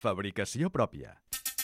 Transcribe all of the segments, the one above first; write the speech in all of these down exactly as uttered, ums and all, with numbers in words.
Fabricació pròpia.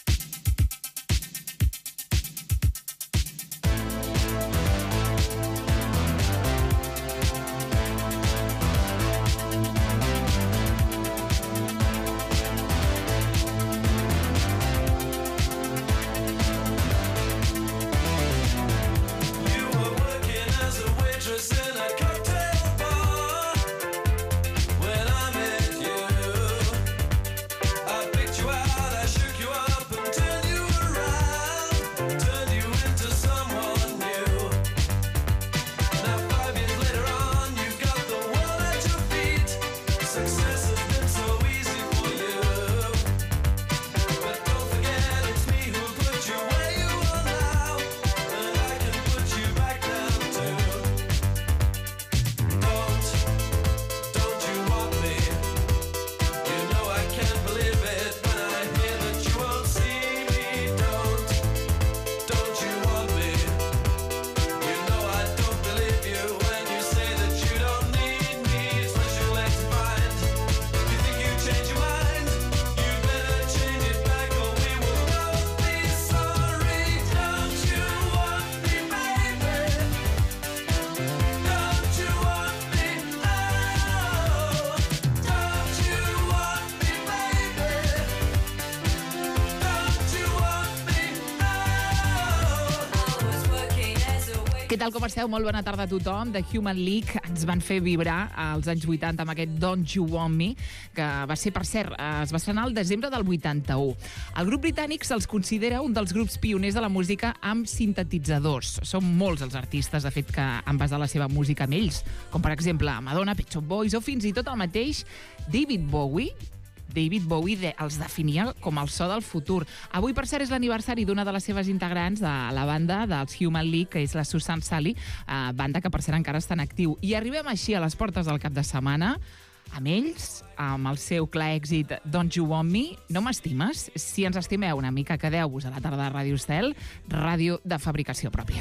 Què tal, com esteu? Molt bona tarda a tothom. The Human League ens van fer vibrar als anys vuitanta amb aquest Don't You Want Me, que va ser, per cert, es va estrenar el desembre del vuitanta-u. El grup britànic se'ls considera un dels grups pioners de la música amb sintetitzadors. Són molts els artistes, de fet, que han basat la seva música en ells, com per exemple Madonna, Pet Shop Boys o fins i tot el mateix David Bowie. David Bowie de, els definia com el so del futur. Avui, per cert, és l'aniversari d'una de les seves integrants de la banda dels Human League, que és la Susan Sally, eh, banda que, per cert, encara està en actiu. I arribem així a les portes del cap de setmana amb ells, amb el seu clar èxit Don't You Want Me, No m'estimes? Si ens estimeu una mica, quedeu-vos a la tarda de Ràdio Estel, ràdio de fabricació pròpia.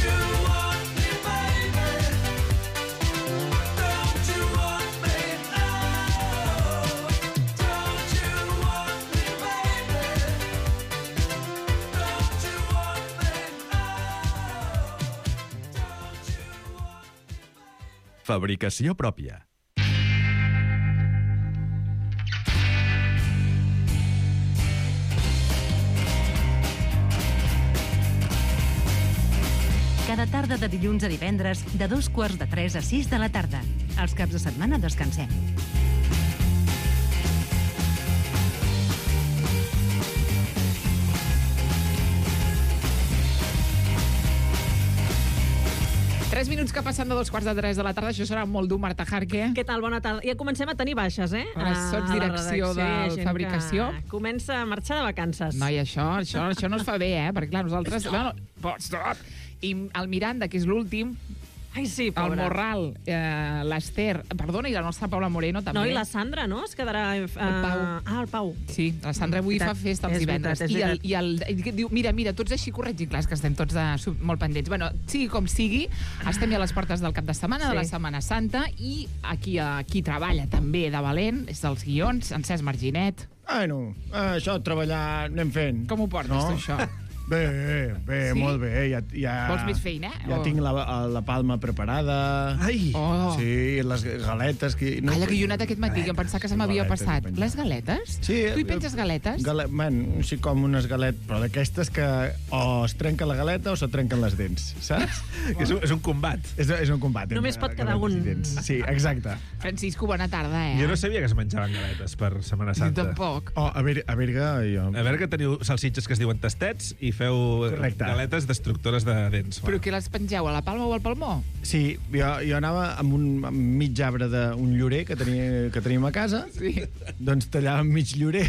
Fabricació pròpia. Cada tarda de dilluns a divendres, de dos quarts de tres a sis de la tarda. Els caps de setmana descansem. Tres minuts que passen de dos quarts de tres de la tarda. Això serà molt dur, Marta Jarque. Què tal? Bona tarda. Ja comencem a tenir baixes, eh? Ara sots direcció de fabricació. Comença a marxar de vacances. Noi, això, això, això no es fa bé, eh? Perquè, clar, nosaltres... Bueno, pots tot. I el Miranda, que és l'últim... Ai, sí, el pobra. Morral, eh, l'Ester, perdona, i la nostra Paula Moreno també. No, i la Sandra, no? Es quedarà... Uh... El Pau. Ah, el Pau. Sí, la Sandra avui fa festa els divendres. I el, i el, i diu, mira, mira, tots així corrects i clars, que estem tots de, molt pendents. Bueno, sigui com sigui, estem ja a les portes del cap de setmana, sí. de la Setmana Santa, i aquí, aquí treballa també de valent, és dels guions, en Cesc Marginet. Bueno, això, treballar, anem fent. Com ho portes, no? tu, això? Bé, bé, sí? molt bé. Ja, ja, Vols més feina? Ja o... tinc la, la palma preparada. Ai! Oh. Sí, les galetes... Que... No, Calla, que jo he anat aquest matí, que em pensava que se m'havia passat. Les galetes? Sí. Tu hi penses galetes? Gale... Man, sí, com unes galetes, però d'aquestes que o es trenca la galeta o se trenquen les dents, saps? Oh. És, un, és un combat. És, és un combat. Només pot quedar un. Sí, exacte. Francisco, bona tarda, eh? Jo no sabia que es menjaven galetes per Setmana Santa. Jo tampoc. Oh, a, Ber a Berga, jo... A Berga teniu salsitxes que es diuen tastets i feu... Correcte. Galetes destructores de dents. Però què les pengeu, a la palma o al palmó? Sí, jo, jo anava amb un amb mig arbre d'un llorer que, tenia, que teníem a casa, sí. Doncs tallàvem mig llorer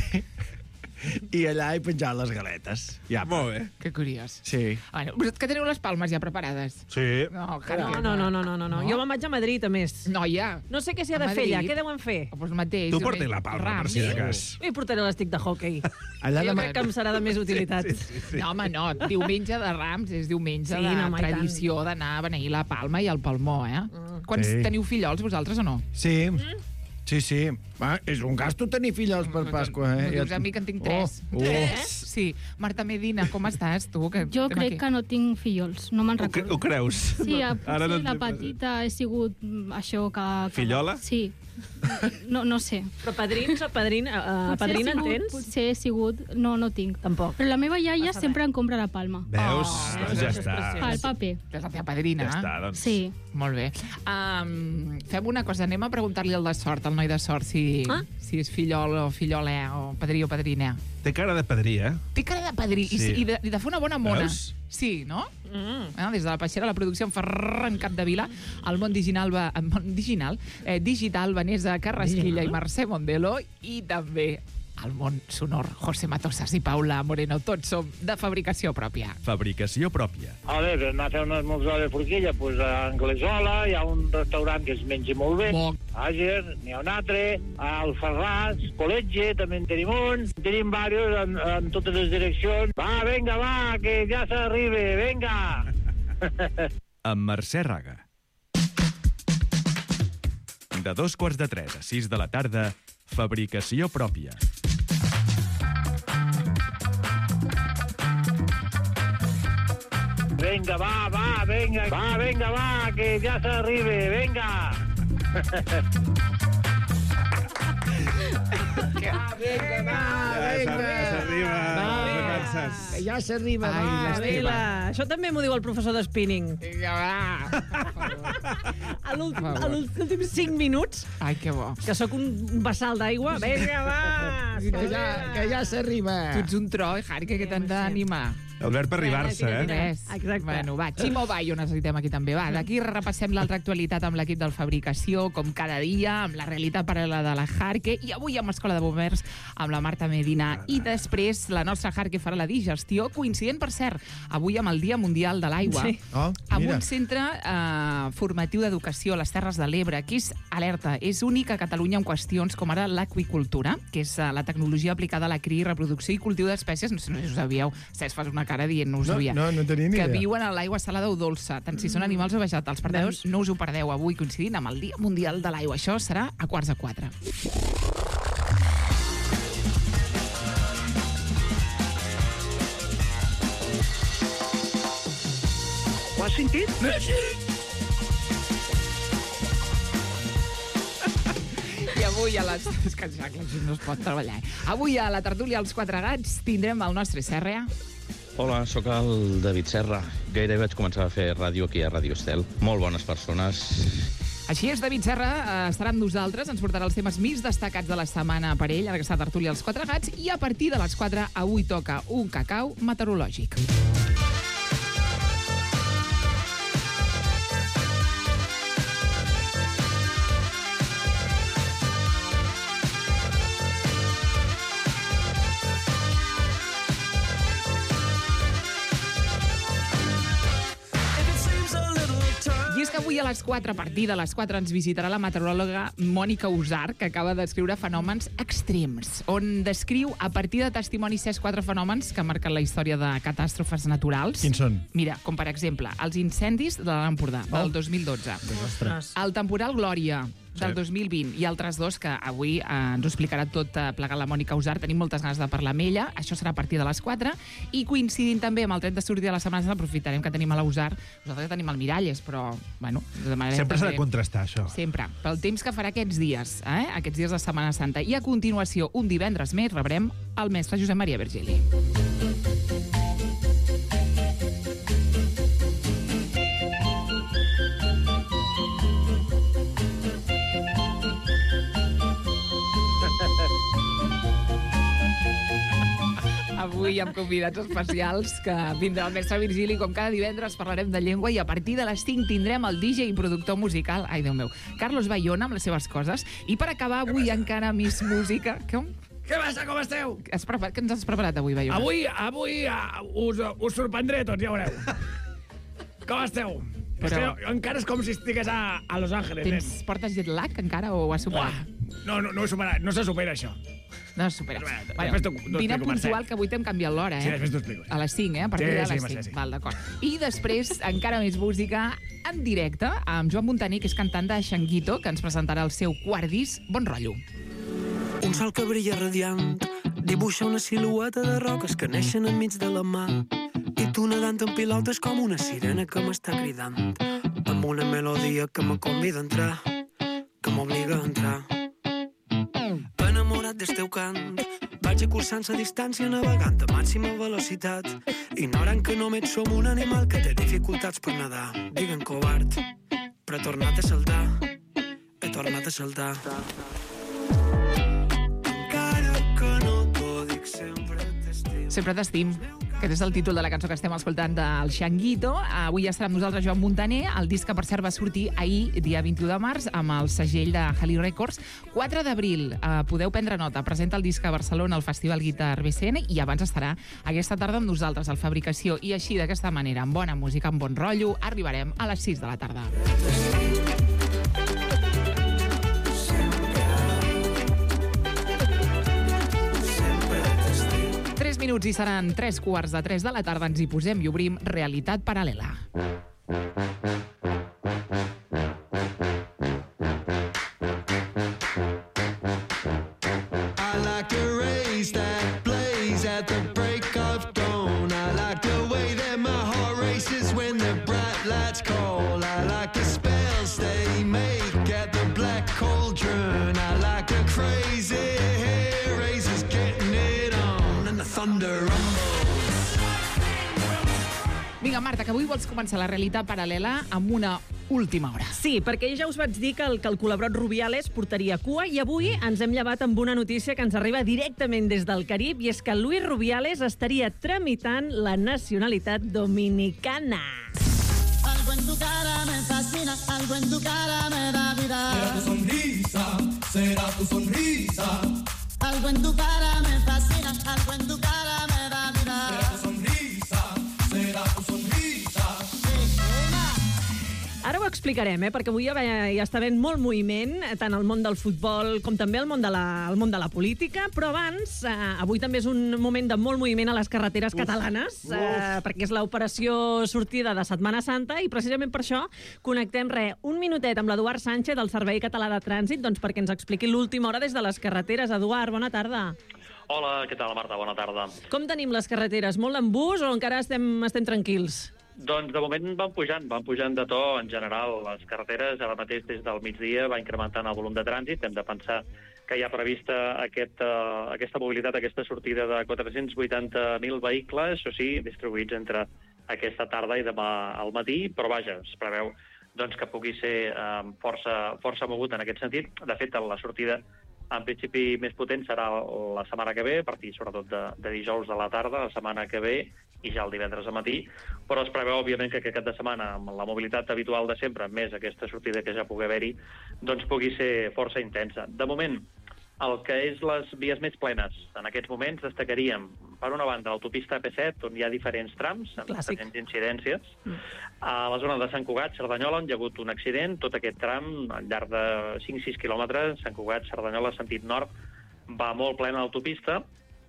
i allà hi penjava les galetes. Ja, molt bé. Que curiós. Sí. Bueno, que teniu les palmes ja preparades? Sí. No, no, no, no, no, no, no, no. Jo me'n vaig a Madrid, a més. No, ja. No sé què s'hi ha de fer allà. Què deuen fer? O pues mateix. Tu porta la palma, per si de cas. I portaré l'estic de hockey. Allà jo de... crec que em serà de més utilitat. Sí, sí, sí. No, home, no. Diumenge de Rams és diumenge sí, de no, tradició d'anar a beneir la palma i el palmó, eh? Mm. Quants sí. teniu fillols, vosaltres, o no? Sí, mm. sí, sí. Va, és un gasto tenir fillols per Pasqua, eh? M'ho dius a mi que en tinc tres. Oh, oh. Tres? Sí. Marta Medina, com estàs, tu? Que Jo estem crec aquí. que no tinc fillols, no me'n Ho, cre- recordo. ho creus? Sí, a- Ara potser no de et- petita he sigut mm, això que... que Fillola? Sí. No, no sé. Però padrins o padrina, uh, Potser padrina he sigut, en tens? Potser he sigut... No, no tinc. Tampoc. Però la meva iaia Passa sempre em compra la palma. Veus? Oh, doncs ja és està. preciós. Al paper. És la teva padrina. Ja està, doncs. Sí. Molt bé. Um, fem una cosa, anem a preguntar-li al de sort, al noi de sort, si, Ah? si és fillol o fillola, o padrí o padrina. Té cara de padrí, eh? Té cara de padrí i, Sí. i, de, i de fer una bona mona. Veus? Sí, no? Mm. Eh, des de la Peixera, la producció en Ferran Capdevila, el món digital, va, el món digital, eh, digital Vanessa Carrasquilla i Mercè Mondelo, i també el món sonor José Matosas i Paula Moreno. Tots som de fabricació pròpia. Fabricació pròpia. A veure, anar a fer un esmorzar de forquilla, doncs pues, a Anglesola, hi ha un restaurant que es menja molt bé. Bo. Àger, n'hi ha un altre, al Ferraz, Col·letge, també en tenim un. Tenim diversos en, en totes les direccions. Va, vinga, va, que ja s'arriba, vinga! Amb Mercè Raga. De dos quarts de tres a sis de la tarda, fabricació pròpia. Vinga, va, va, vinga, va, vinga, va, que ja s'arriba, vinga! Ja s'arriba. No canses. Que ja s'arriba, Ai, va. l'Esteve. Adela, això també m'ho diu el professor de spinning. Vinga, va. A l'últim- Per a favor. els últims cinc minuts, Ai, que bo. que sóc un vessal d'aigua, vinga, va! Que ja, que ja s'arriba. Tu ets un tro, eh, Harry, que t'han d'animar. El verb arribar-se, Tira, eh? tira. Res. Exacte. Bueno, va, Ximo Bayo necessitem aquí també. Va, d'aquí repassem l'altra actualitat amb l'equip del Fabricació, com cada dia, amb la realitat paral·lela de la Jarque, i avui amb Escola de Bombers, amb la Marta Medina. I després la nostra Jarque farà la digestió, coincident, per cert, avui amb el Dia Mundial de l'Aigua. Sí. Oh, Amb mira. un centre eh, formatiu d'educació a les Terres de l'Ebre, que és alerta, és únic a Catalunya en qüestions com ara l'aqüicultura, que és eh, la tecnologia aplicada a la cria, reproducció i cultiu d'espècies, no sé, no sé si ho sabíeu, Cesc fas una cara dient-nos-ho No, ja, no, no tenia ni que idea. viuen a l'aigua salada o dolça, tant si són animals o vegetals. Per tant, Veus? no us ho perdeu avui, coincidint amb el Dia Mundial de l'Aigua. Això serà a quarts de quatre. Ho has sentit? I avui a les... És que ja, que així no es pot treballar. Eh? Avui a la tertúlia als Quatre Gats tindrem el nostre S R A. Hola, sóc el David Serra. Gairebé vaig començar a fer ràdio aquí a Ràdio Estel. Molt bones persones. Així és, David Serra eh, estarà amb nosaltres, ens portarà els temes més destacats de la setmana per ell, en aquesta tertúlia als Quatre Gats, i a partir de les quatre avui toca un cacau meteorològic. I és que avui a les quatre, a partir de les quatre, ens visitarà la meteoròloga Mònica Usar, que acaba d'escriure Fenòmens extrems, on descriu, a partir de testimonis, ses quatre fenòmens que marquen la història de catàstrofes naturals. Quins són? Mira, com per exemple, els incendis de l'Alt Empordà, Oh. del dos mil dotze. Ostres. El temporal Glòria, del Sí. dos mil vint, i altres dos que avui eh, ens ho explicarà tot eh, plegat la Mònica Usar. Tenim moltes ganes de parlar amb ella. Això serà a partir de les quatre. I coincidint també amb el tret de sortir de la Setmana Santa, aprofitarem que tenim a la Usar. Nosaltres ja tenim el Miralles, però, bueno, demanarem Sempre s'ha de també- contrastar, això. Sempre. Pel temps que farà aquests dies, eh? aquests dies de Setmana Santa. I a continuació, un divendres més, rebrem el mestre Josep Maria Virgili. Avui amb convidats especials que vindrà el mestre Virgili. Com cada divendres parlarem de llengua i a partir de les cinc tindrem el D J i productor musical, ai Déu meu, Carlos Bayona amb les seves coses. I per acabar avui encara més música. Com? Què passa, com esteu? Has preparat, què ens has preparat avui, Bayona? Avui, avui uh, us, us sorprendré tots, ja veureu. Com esteu? Però- És que jo, encara és com si estigués a, a Los Angeles, Tens, nen. portes jet lag encara o ho has superat? Uah, no, no, no, ho he superat, no se supera, això. No has superat. Després Bueno, t'ho- t'ho vine explico, puntual, Mercè. que avui t'hem canviat l'hora, eh? Sí, després t'ho explico. A les cinc, eh? A partir Sí, de sí, les Mercè, cinc. sí. Val, d'acord. I després, encara més música en directe amb Joan Montaner, que és cantant de Xanguito, que ens presentarà el seu quart disc, Bon Rotllo. Un sol que brilla radiant dibuixa una silueta de roques que neixen enmig de la mà. I tu nedant en pilotes com una sirena que m'està cridant, amb una melodia que me convida a entrar, que m'obliga a entrar. Enamorat del teu cant, vaig acurçant la distància navegant a màxima velocitat, ignorant que només som un animal que té dificultats per nedar. Digue'm covard, però he tornat a saltar, he tornat a saltar. Encara que no t'ho dic, sempre t'estim. Sempre t'estim. Aquest és el títol de la cançó que estem escoltant del Xanguito. Avui estarà amb nosaltres Joan Montaner. El disc que, per cert, va sortir ahir, dia vint-i-u de març, amb el segell de Halley Records. quatre d'abril, eh, podeu prendre nota. Presenta el disc a Barcelona al Festival Guitar B C N i abans estarà aquesta tarda amb nosaltres al Fabricació. I així, d'aquesta manera, amb bona música, amb bon rotllo, arribarem a les sis de la tarda. Tres minuts i seran tres quarts de tres de la tarda. Ens hi posem i obrim Realitat Paral·lela. I like the race that plays at the break of dawn. I like the way that my heart races when the bright lights call. I like the spells they make at the black cauldron. I like the crazy hair races getting it on and the thunder rumbles. Vinga, Marta, que avui vols començar la Realitat Paral·lela amb una última hora. Sí, perquè ja us vaig dir que el, que el colabrot Rubiales portaria cua i avui ens hem llevat amb una notícia que ens arriba directament des del Carib, i és que Luis Rubiales estaria tramitant la nacionalitat dominicana. Algo en tu cara me fascina, algo en tu cara me da vida. Será tu sonrisa, será tu sonrisa. Algo en tu cara me fascina, algo en tu cara me da vida. Será tu sonrisa, será tu sonrisa. Ara ho explicarem, eh? Perquè avui ja, ja està havent molt moviment, tant al món del futbol com també al món de la, al món de la política, però abans, eh, avui també és un moment de molt moviment a les carreteres uf, catalanes, uf. Eh, perquè és l'operació sortida de Setmana Santa, i precisament per això connectem re, un minutet amb l'Eduard Sánchez del Servei Català de Trànsit, doncs perquè ens expliqui l'última hora des de les carreteres. Eduard, bona tarda. Hola, què tal, Marta? Bona tarda. Com tenim les carreteres? Molt d'embús o encara estem, estem tranquils? Doncs de moment van pujant, van pujant de to en general. Les carreteres ara mateix des del migdia va incrementant el volum de trànsit. Hem de pensar que hi ha prevista aquest, uh, aquesta mobilitat, aquesta sortida de quatre-cents vuitanta mil vehicles, això sí, distribuïts entre aquesta tarda i demà al matí, però vaja, es preveu doncs, que pugui ser um, força, força mogut en aquest sentit. De fet, la sortida en principi més potent serà la setmana que ve, a partir sobretot de, de dijous de la tarda, la setmana que ve, i ja el divendres al matí, però es preveu, òbviament, que aquest cap de setmana, amb la mobilitat habitual de sempre, més aquesta sortida que ja pugui haver-hi, doncs pugui ser força intensa. De moment, el que és les vies més plenes, en aquests moments destacaríem, per una banda, l'autopista A P set, on hi ha diferents trams, amb Clàssic. diferents incidències. Mm. A la zona de Sant Cugat, Cerdanyola, on hi ha hagut un accident, tot aquest tram, al llarg de cinc sis quilòmetres, Sant Cugat, Cerdanyola, sentit nord, va molt plena l'autopista.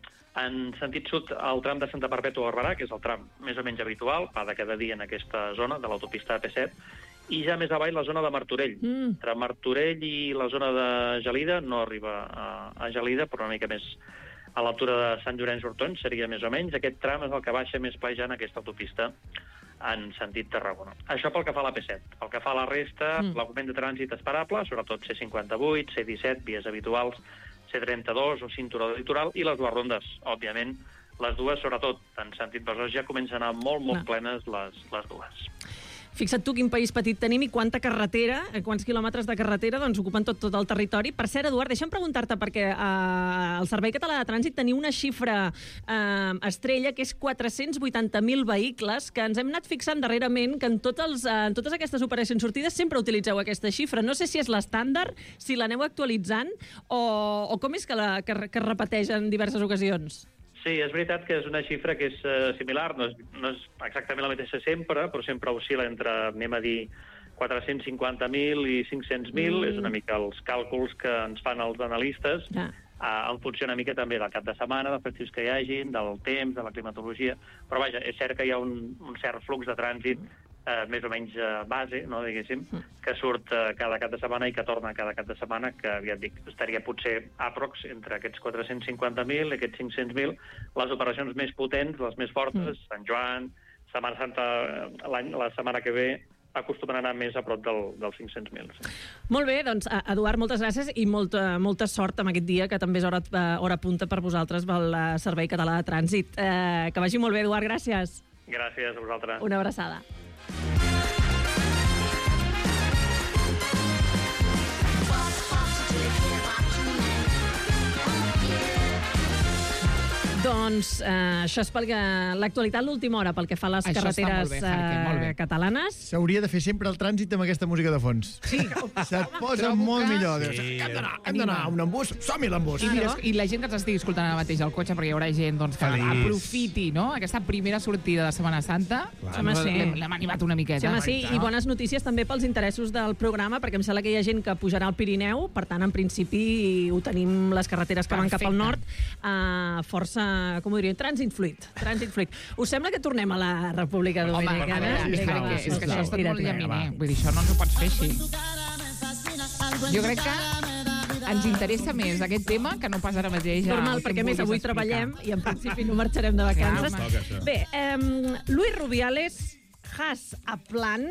En sentit sud, el tram de Santa Perpètua a Barberà, que és el tram més o menys habitual, va de cada dia en aquesta zona de l'autopista A P set, i ja més avall la zona de Martorell. Mm. Entre Martorell i la zona de Gelida, no arriba a, a Gelida, però una mica més a l'altura de Sant Llorenç d'Hortons, seria més o menys. Aquest tram és el que baixa més plejant aquesta autopista en sentit Tarragona. Això pel que fa a l'A P set. Pel que fa a la resta, mm. l'augment de trànsit esperable, sobretot C cinquanta-vuit, C disset, vies habituals, C trenta-dos o cinturó de litoral, i les dues rondes, òbviament, les dues, sobretot en sentit Besòs, ja comencen a anar molt, molt no. plenes les, les dues. Fixa't tu quin país petit tenim i quanta carretera, quants quilòmetres de carretera doncs ocupen tot, tot el territori. Per cert, Eduard, deixa'm preguntar-te, perquè eh, el Servei Català de Trànsit tenia una xifra eh, estrella, que és quatre-cents vuitanta mil vehicles, que ens hem anat fixant darrerament que en, tots els, eh, en totes aquestes operacions sortides sempre utilitzeu aquesta xifra. No sé si és l'estàndard, si l'aneu actualitzant, o, o com és que, la, que, que es repeteix en diverses ocasions? Sí, és veritat que és una xifra que és uh, similar, no és, no és exactament la mateixa sempre, però sempre oscil·la entre, anem a dir, quatre-cents cinquanta mil i cinc-cents mil, mm. és una mica els càlculs que ens fan els analistes, ja. uh, en funció una mica també del cap de setmana, dels festius que hi hagin, del temps, de la climatologia, però vaja, és cert que hi ha un, un cert flux de trànsit eh, més o menys eh, base, no, diguéssim, que surt eh, cada cap de setmana i que torna cada cap de setmana, que ja et dic, estaria potser aprox entre aquests quatre-cents cinquanta mil i aquests cinc-cents mil, les operacions més potents, les més fortes, mm. Sant Joan, Setmana Santa, l'any, la setmana que ve, acostumen a anar més a prop del, dels cinc-cents mil. Sí. Molt bé, doncs, Eduard, moltes gràcies i molta, molta sort amb aquest dia, que també és hora, hora punta per vosaltres pel Servei Català de Trànsit. Eh, que vagi molt bé, Eduard, gràcies. Gràcies a vosaltres. Una abraçada. Doncs eh, això és pel que l'actualitat l'última hora pel que fa a les això carreteres bé, Jarque, molt bé. eh, catalanes. S'hauria de fer sempre el trànsit amb aquesta música de fons. Sí. Se't posa molt que... millor. Sí. Sí. Hem d'anar, hem d'anar a un embús, som-hi l'embús. I, mira, I la gent que ens estigui escoltant ara mateix al cotxe, perquè hi haurà gent doncs, que Feliç. aprofiti, no?, aquesta primera sortida de Setmana Santa. Home, sí. L'hem l'hem animat una miqueta. Sí, home, sí, i bones notícies també pels interessos del programa, perquè em sembla que hi ha gent que pujarà al Pirineu, per tant, en principi, ho tenim les carreteres que van cap al nord, a força, com ho diríem, trànsit fluid. Trànsit fluid. Us sembla que tornem a la República Dominicana? Home, Vinga, que, va, és que això ha estat tira, molt tira. llaminer. Vull dir, això no ens ho pots fer així. Jo crec que ens interessa més aquest tema que no pas ara mateix. Normal, perquè més avui treballem i en principi no marxarem de vacances. Clar, Bé, eh, Luis Rubiales has a plan...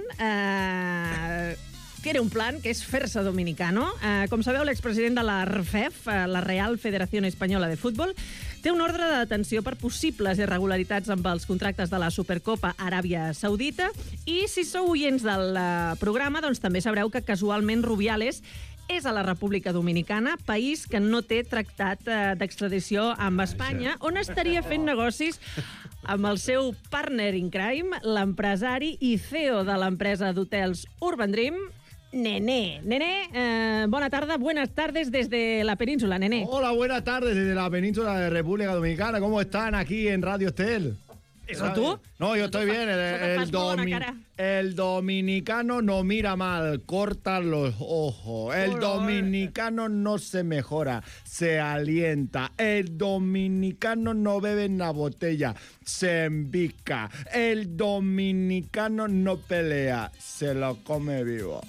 Eh, tiene un plan que és fer-se dominicano. Eh, com sabeu, l'expresident de la R F E F, eh, la Real Federación Española de Fútbol, té un ordre de detenció per possibles irregularitats amb els contractes de la Supercopa Aràbia Saudita i si sou oients del eh, programa, doncs també sabreu que casualment Rubiales és a la República Dominicana, país que no té tractat eh, d'extradició amb Espanya, on estaria fent negocis amb el seu partner in crime, l'empresari i C E O de l'empresa d'hotels Urban Dream, Nené. Nené, eh, buena tarde, buenas tardes desde la península, Nené. Hola, buenas tardes desde la península de República Dominicana. ¿Cómo están aquí en Radio Estel? ¿Eso tú? No, yo estoy bien. El, el, domi el dominicano no mira mal, corta los ojos. El dominicano no se mejora, se alienta. El dominicano no bebe en la botella, se embica. El dominicano no pelea, se lo come vivo.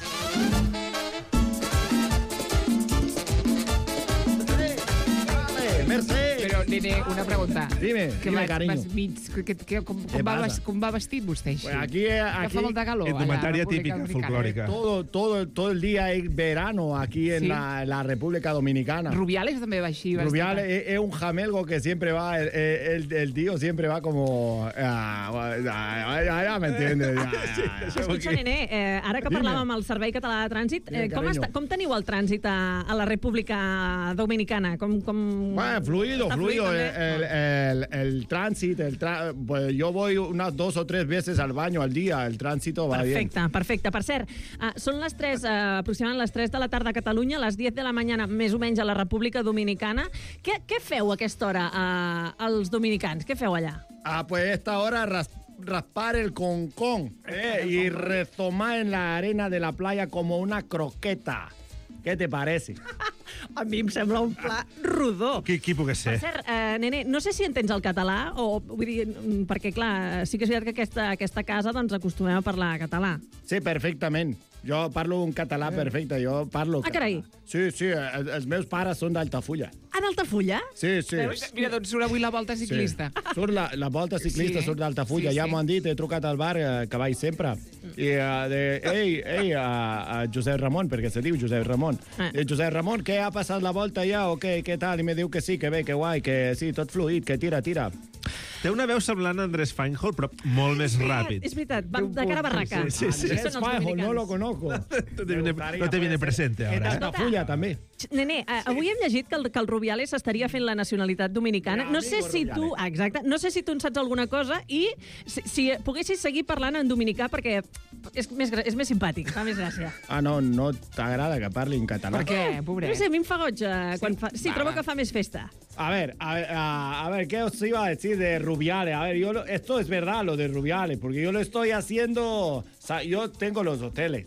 Mercè. Però, nene, una pregunta. Dime, que dime, vas, cariño. vas mig, que, que, com, com, va, com va vestit vostè així? Pues aquí, aquí, que fa molta calor. Indumentaria típica, folclòrica. Todo, todo, todo el día es verano aquí en ¿Sí? la, la República Dominicana. Rubiales també va així. Rubiales es, es un jamelgo que siempre va, el, el, el tío siempre va como... Ah, ya, ya, ya me entiendes. Ya, ya, ya. Escucha, Nené, eh, ara que parlàvem amb el Servei Català de Trànsit, eh, com, està, com teniu el trànsit a, a la República Dominicana? Com, com... Bueno, fluido, fluido. El, el, el, el tránsito, el tra pues yo voy unas dos o tres veces al baño al día, el tránsito va perfecte, bien. Perfecte, per cert, uh, són les tres, uh, aproximadament les tres de la tarda a Catalunya, les diez de la mañana més o menys a la República Dominicana. Què, què feu a aquesta hora uh, els dominicans? Què feu allà? Ah, pues esta hora ras raspar el concón eh, y rezomar en la arena de la playa como una croqueta. ¿Qué te parece? A mi em sembla un pla rodó. Qui, qui puc ser? Per cert, eh, Nene, no sé si entens el català, o, vull dir, perquè, clar, sí que és veritat que aquesta, aquesta casa doncs, acostumem a parlar català. Sí, perfectament. Jo parlo un català perfecte, jo parlo... Ah, carai. Sí, sí, els, els meus pares són d'Altafulla. Ah, d'Altafulla? Sí, sí. Veus? Mira, doncs surt avui la volta ciclista. Sí. Surt la, la volta ciclista, Sí, surt d'Altafulla. sí, Ja sí. m'ho han dit, he trucat al bar eh, que vaig sempre. I uh, de, ei, ei, a, a Josep Ramon, perquè se diu Josep Ramon. Ah. Eh, Josep Ramon, què ha passat la volta ja o què, què tal? I me diu que sí, que bé, que guai, que sí, tot fluid, que tira, tira. Té una veu semblant a Andrés Feinhold, però molt més ràpid. És veritat, va, de cara a barraca. Sí, sí, sí. Andrés Feinhold, no lo conozco. No te viene, no te viene presente És ara. Eh? d'Altafulla, també. Nene, eh, avui hem llegit que el, que el Rubiales estaria fent la nacionalitat dominicana. No sé si tu, ah, exacte, no sé si tu en saps alguna cosa i si, si poguessis seguir parlant en dominicà perquè és més, gra- és més simpàtic, fa més gràcia. Ah, no, no t'agrada que parli en català? Per què, pobret? No sé, a mi em fa goig eh, quan fa... Sí, Va, trobo va. que fa més festa. A ver, a ver, a, a ver, ¿qué os iba a decir de Rubiales? A ver, yo lo- esto es verdad, lo de Rubiales, porque yo lo estoy haciendo, o sea, yo tengo los hoteles.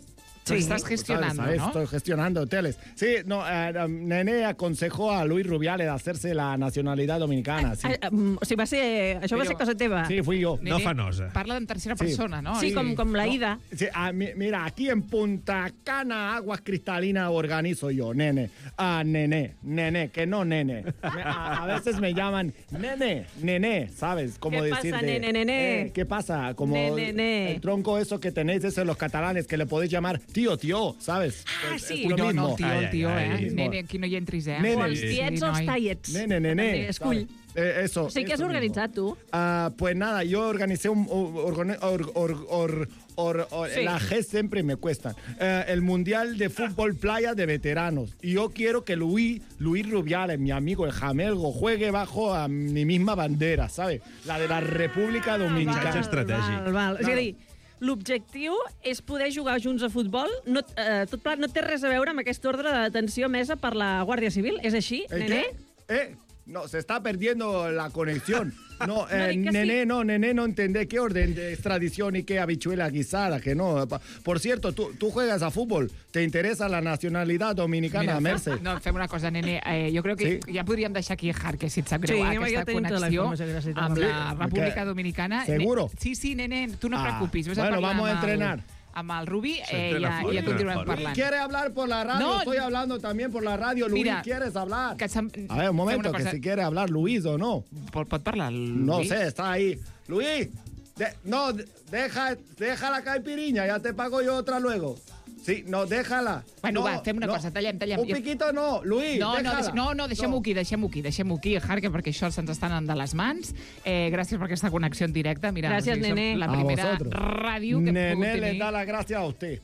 Sí, estás gestionando, ¿sabes? ¿no? Estoy gestionando hoteles. Sí, no, eh, Nene aconsejó a Luis Rubiales de hacerse la nacionalidad dominicana. Sí. Ah, um, o sigui, va ser... Això va ser cosa teva. Sí, fui yo. No fa nosa. Parla en tercera Sí. persona, no? Sí, I- com, com la No, Ida. sí, ah, mi- mira, aquí en Punta Cana, aguas cristalinas organizo yo, nene. Ah, nene, nene, que no nene. Me- A, a veces me llaman nene, nene, ¿sabes? Como ¿Qué decir pasa, de, nene, nene? eh, ¿Qué pasa? Como Nene, nene. el tronco eso que tenéis ese los catalanes, que le podéis llamar tío, tío, ¿sabes? Ah, Pues sí. es lo No, mismo. no, el tio, el tio, Ai, ai, eh? ai. Nene, aquí no hi entris, eh? Nene. O els tiets o els noi. tallets. Nene, nene. Escull. ¿sabes? Eh, eso. O sigui, què has eso mismo. organitzat, tu? Ah, pues nada, yo organicé un... organe- or- or- or- or- or- Sí. La G siempre me cuesta. Eh, el Mundial de Fútbol Playa de Veteranos. Y yo quiero que Luis, Luis Rubiales, mi amigo, el jamelgo, juegue bajo a mi misma bandera, ¿sabes? La de la República Dominicana. Missatge estratègic. Val, val. És a Claro. dir, l'objectiu és poder jugar junts a futbol. No, eh, tot plat, no té res a veure amb aquest ordre de detenció mesa per la Guàrdia Civil. És així, ¿El nene? qué? ¿Eh? No, se está perdiendo la conexión. No, eh, dic que sí. nene, no, nene, no entendé qué orden de extradición y qué habichuela guisada, que no. Pa- Por cierto, tú, tú juegas a fútbol, ¿te interesa la nacionalidad dominicana, Mira, Merce? fem, no, fem una cosa, nene. Eh, jo crec que Sí. ja podríem deixar aquí Harque, si et sap greu, Sí, aquesta jo tinc tota la connexió informació que necessitava. amb Sí, la República perquè- Dominicana. ¿Seguro? Ne- Sí, sí, nene, tu no et Ah, preocupis. Ves a bueno, parlar vamos a amb el- entrenar. amb el Rubi Se eh, entera ja, fora, ja continuem fora. parlant. ¿Quiere hablar por la radio? No. Estoy hablando también por la radio. Luis, Mira, ¿quieres hablar? Que se'm... A ver, un momento, fem una que cosa. si quiere hablar Luis o no. Pot, pot parlar el No Luis? sé, está ahí. Luis, de- no, de- deja, deja la caipiriña, ya te pago yo otra luego. Sí, no, déjala. Bueno, no, va, fem una no. cosa, tallem, tallem. Un piquito no, Luis, No, no, déjala. deix, no, no deixem-ho aquí, deixem-ho aquí, deixem-ho aquí, Harque, perquè això se'ns està anant de les mans. Eh, gràcies per aquesta connexió en directe. Mira, Gràcies, o sigui, som nene. la A primera vosotros. ràdio que hem Nene pogut le tenir da la gracia a usted.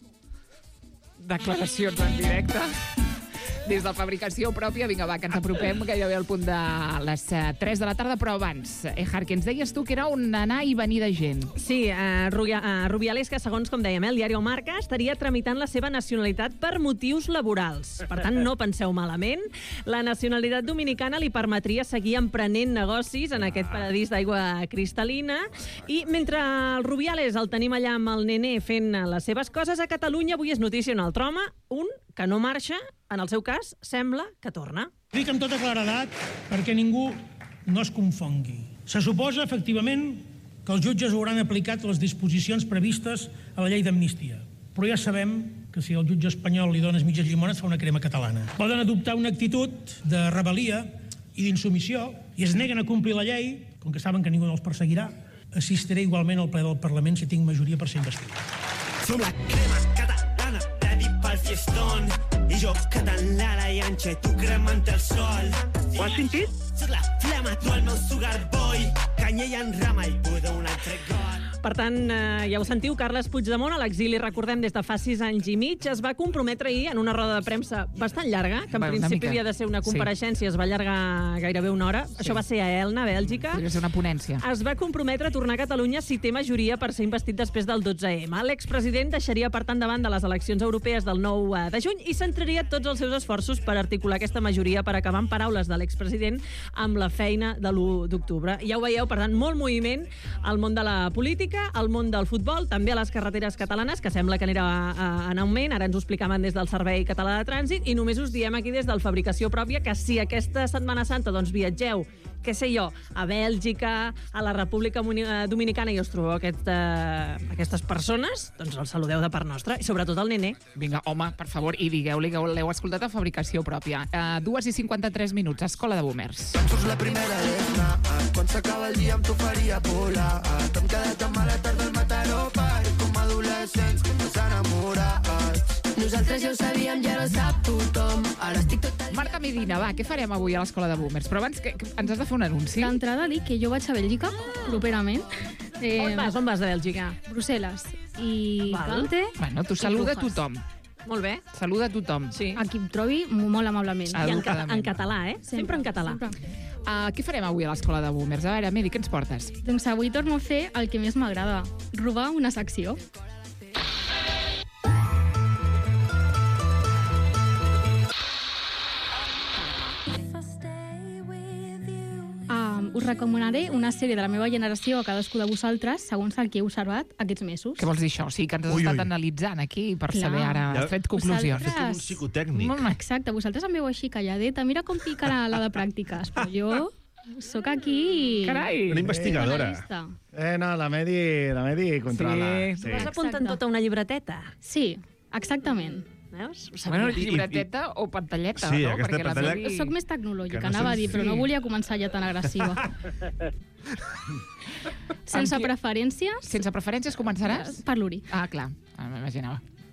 declaracions en directe. Des de fabricació pròpia, vinga, va, que ens apropem gairebé al punt de les eh, tres de la tarda, però abans, eh, Harque, ens deies tu que era un anar i venir de gent. Sí, uh, Rubiales, que segons com dèiem, eh, el diari O Marca estaria tramitant la seva nacionalitat per motius laborals. Per tant, no penseu malament. La nacionalitat dominicana li permetria seguir emprenent negocis en aquest paradís d'aigua cristal·lina. I mentre el Rubiales el tenim allà amb el nené fent les seves coses, a Catalunya avui és notícia un altre home, un que no marxa, en el seu cas, sembla que torna. Dic amb tota claredat perquè ningú no es confongui. Se suposa, efectivament, que els jutges hauran aplicat les disposicions previstes a la llei d'amnistia. Però ja sabem que si el jutge espanyol li dones mitges llimones fa una crema catalana. Poden adoptar una actitud de rebel·lia i d'insumissió i es neguen a complir la llei, com que saben que ningú no els perseguirà, assistiré igualment al ple del Parlament si tinc majoria per ser investit. Som la crema catalana, ready pel fiestón. I jo catant l'ala i anxa, tu cremant el sol. Ho has sentit? Soc la flama, tu el meu sugar boy. Canyella en rama i pude un altre gol. Per tant, eh, ja ho sentiu, Carles Puigdemont, a l'exili, recordem, des de fa sis anys i mig, es va comprometre ahir en una roda de premsa bastant llarga, que en Bueno, una principi mica. havia de ser una Sí. compareixença i es va allargar gairebé una hora. Sí. Això va ser a Elna, Bèlgica. Podria ser una ponència. Es va comprometre a tornar a Catalunya si té majoria per ser investit després del dotze eme. L'expresident deixaria, per tant, davant de les eleccions europees del nou de juny i centraria tots els seus esforços per articular aquesta majoria per acabar amb paraules de l'expresident amb la feina de l'u d'octubre. Ja ho veieu, per tant, molt moviment al món de la política, al món del futbol, també a les carreteres catalanes, que sembla que anirà eh, en augment. Ara ens ho explicaven des del Servei Català de Trànsit i només us diem aquí des del Fabricació Pròpia que si aquesta Setmana Santa doncs, viatgeu, què sé jo, a Bèlgica, a la República Dominicana i us trobeu aquest, eh, aquestes persones, doncs els saludeu de part nostra i sobretot el nené. Vinga, home, per favor, i digueu-li que l'heu escoltat a Fabricació Pròpia. Uh, dues i cinquanta-tres minuts, Escola de Boomers. Surts la primera d'esna, quan s'acaba el dia amb tu faria volar. T'hem quedat amb mala tarda al Mataró, per com adolescents desenamorats. Nosaltres ja ho sabíem, ja ho sap tothom. Ara estic tot el... Marta Medina, va, què farem avui a l'Escola de Boomers? Però abans, que, que ens has de fer un anunci. D'entrada dic que jo vaig a Bèlgica, properament. Eh, On vas? On vas de Bèlgica? Brussel·les. I Val. Gante... Bueno, tu saluda a tothom. Molt bé. Saluda a tothom. Sí. A qui em trobi molt amablement. Ah, I en, ca educadament. en català, eh? Sempre, sempre en català. Sempre. Uh, què farem avui a l'Escola de Boomers? A veure, Medi, què ens portes? Doncs avui torno a fer el que més m'agrada, robar una secció. Um, us recomanaré una sèrie de la meva generació a cadascú de vosaltres, segons el que he observat aquests mesos. Què vols dir això? O sigui, que ens has Ui, estat ui. analitzant aquí per Clar. saber ara, Ja- has tret conclusions. Vosaltres- Un psicotècnic. Exacte, vosaltres em veu així calladeta, mira com pica la, la de pràctiques, però jo sóc aquí... Carai! Una investigadora. Analista. Eh, no, la Medi, la Medi controla. Sí. Vas apuntant tota una llibreteta. Sí, exactament. Veus? Bueno, llibreteta o pantalleta, Sí, no? aquesta Perquè la pantalla- Medi- Soc més tecnològica, Que no anava a se'n dir, però no fie. volia començar ja tan agressiva. Sense Amb qui- preferències... Sense preferències començaràs? Per l'Uri. Ah, clar, ah, m'imaginava.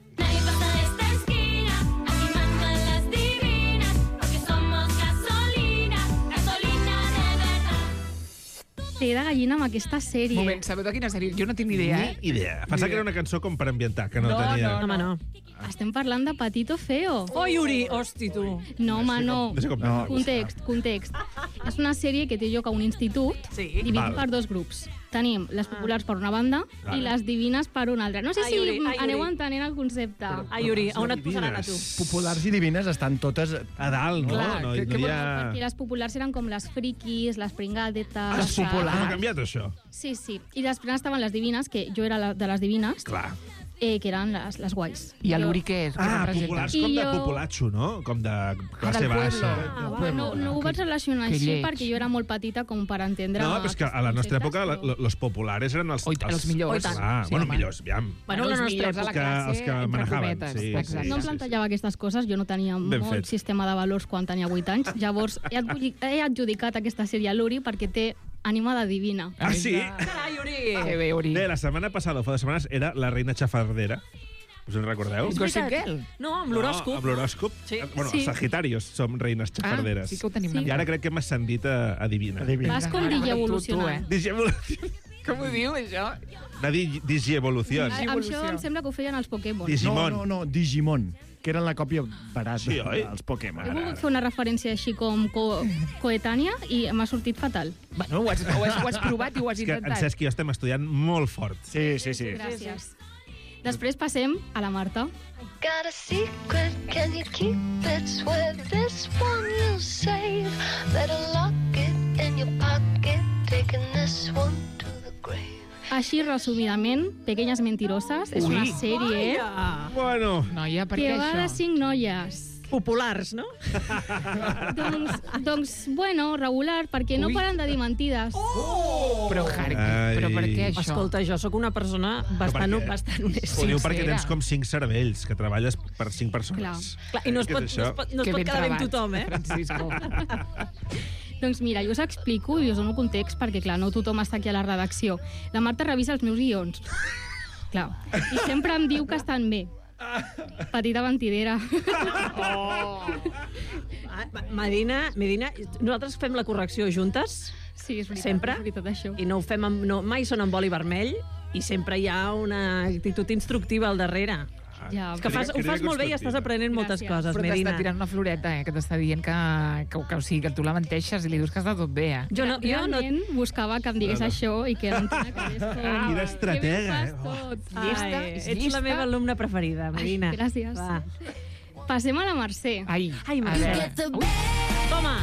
Té de gallina amb aquesta sèrie. Moment, sabeu de quina sèrie? Jo no tinc ni idea, eh? Ni idea. Pensava que era una cançó com per ambientar, que no, No, tenia... no, Home, no. Estem parlant de Patito Feo. Oh, Yuri, hosti, tu. No, home, no. No sé com no. Context, context. És una sèrie que té lloc a un institut, Sí. dividit Val. per dos grups. Tenim les populars per una banda Vale. i les divines per una altra. No sé Ai, si Yuri, ai, aneu Yuri. entenent el concepte. Ai, Yuri, on et posaran a tu? Populars i divines estan totes... A dalt, no? Clar, no, que- no que hi vol- ha... Perquè les populars eren com les friquis, les pringadetes... Les populars. Com ha canviat, això? Sí, sí. I després estaven les divines, que jo era la, de les divines, Clar. eh, que eren les, les guais. I a Jo- l'Uri què és? Què Ah, representa? populars I com de jo- populatxo, no? Com de classe del pueblo. baixa. Ah, va, no, no ho vaig relacionar Que així lleig. perquè jo era molt petita com per entendre... No, però és que a la nostra conceptes, època la- però- lo- los populares eren els... Oi, els millors. Oi, tant. Ah, Sí, bueno, home. millors, aviam. Bueno, la els nostra millors de la època, classe, els que entre manejaven, cometes. sí, Exacte. No em plantejava aquestes coses, jo no tenia Ben molt fet. sistema de valors quan tenia vuit anys. Llavors, he, adjudi- he adjudicat aquesta sèrie a l'Uri perquè té ànima de divina. Ah, sí? Carai, Yuri. Que bé, Uri. Bé, la setmana passada, o fa dues setmanes, era la reina xafardera. Us en recordeu? És Gossip Girl. No, amb l'horòscop. No, amb l'horòscop. Sí. Bueno, Sí. els sagitarios som reines xafarderes. Ah, sí que ho tenim. Sí. I ara crec que hem ascendit a, a divina. Adivina. Vas com Ara, digi tu, tu, evolucionant. eh? Digievolució. Com ho diu, això? Va dir digievolució. Ah, amb això em sembla que ho feien els Pokémon. Digi- No, Digimon. no, no, Digimon, que eren la còpia barata Sí, oi? dels Pokémon. He volgut fer una referència així com co coetània i m'ha sortit fatal. Bueno, ho has, ho has, ho has provat i ho has És que en intentat. Cesc i jo estem estudiant molt fort. Sí, sí, sí. Gràcies. Després passem a la Marta. Got a secret, can you keep it? Swear this one you'll save. Better lock it in your pocket, taking this one to the grave. Així, resumidament, Pequeñas Mentiroses és Ui. una sèrie Vaja. Bueno, Noia, per que què va de això? cinc noies. Populars, no? doncs, doncs, bueno, regular, perquè no Ui. paren de dir mentides. Oh! Però, Harry, Ai. però per què això? Escolta, jo sóc una persona bastant, per què? bastant honesta. ho diu Sincera. perquè tens com cinc cervells, que treballes per cinc persones. Clar, i no es Què pot, és no això? es pot, no es Que pot ben quedar bé amb travat, tothom, eh? Francisco. Doncs mira, jo us explico i us dono context perquè, clar, no tothom està aquí a la redacció. La Marta revisa els meus guions. Clar. I sempre em diu que estan bé. Petita mentidera. Ah, Medina, Medina, nosaltres fem la correcció juntes, Sí, és veritat, sempre, és veritat això. i no ho fem amb, no, mai són amb boli vermell, i sempre hi ha una actitud instructiva al darrere. Ja, És que fas, ho fas molt bé i estàs aprenent moltes Gràcies. coses, Però t'està Medina. tirant una floreta, eh? Que t'està dient que, que, que, o sigui, que tu la menteixes i li dius que està tot bé, eh? Jo no, jo no... Realment buscava que em digués No, no. això i que em tenia que com... Quina estratega, Que bé eh? ho fas tot. Llista, Ai, és ets llista. la meva alumna preferida, Medina. Ai, gràcies. Va. Passem a la Mercè. Ai, Ai, a Mercè. veure. Toma!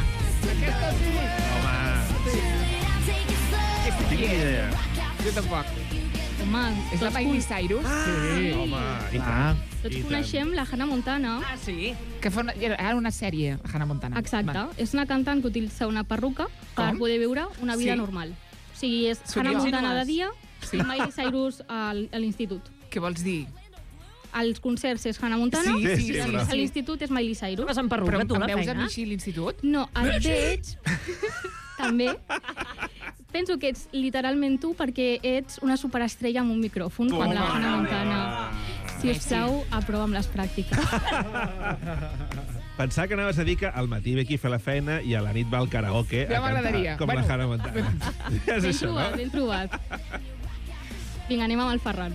Tinc ni idea. Jo tampoc. Home, És la tots, Miley Cyrus? Sí, home, i Ah, tant. tots I tant. coneixem la Hannah Montana. Ah, sí? Que fa una, era una sèrie, Hannah Montana. Exacte. Va. És una cantant que utilitza una perruca per Com? poder viure una vida Sí. normal. O sigui, és S'ho Hannah dius? Montana de Insinues? dia Sí. i Miley Cyrus al- a l'institut. Què vols dir? Als concerts és Hannah Montana Sí, sí, i sí, a però- l'institut és Miley Cyrus. Vas amb perruca, Però tu, a em la veus a mi feina? així a l'institut? No, et veig... també. Penso que ets literalment tu perquè ets una superestrella amb un micròfon com la Hannah Montana. Si us plau, aprova'm les pràctiques. Pensava que anaves a dir que al matí ve aquí a fer la feina i a la nit va al karaoke Ja a cantar, m'agradaria. com Bueno. la Hannah Montana. Ja és Ben això, trobat, no? ben trobat. Vinga, anem amb el Ferran.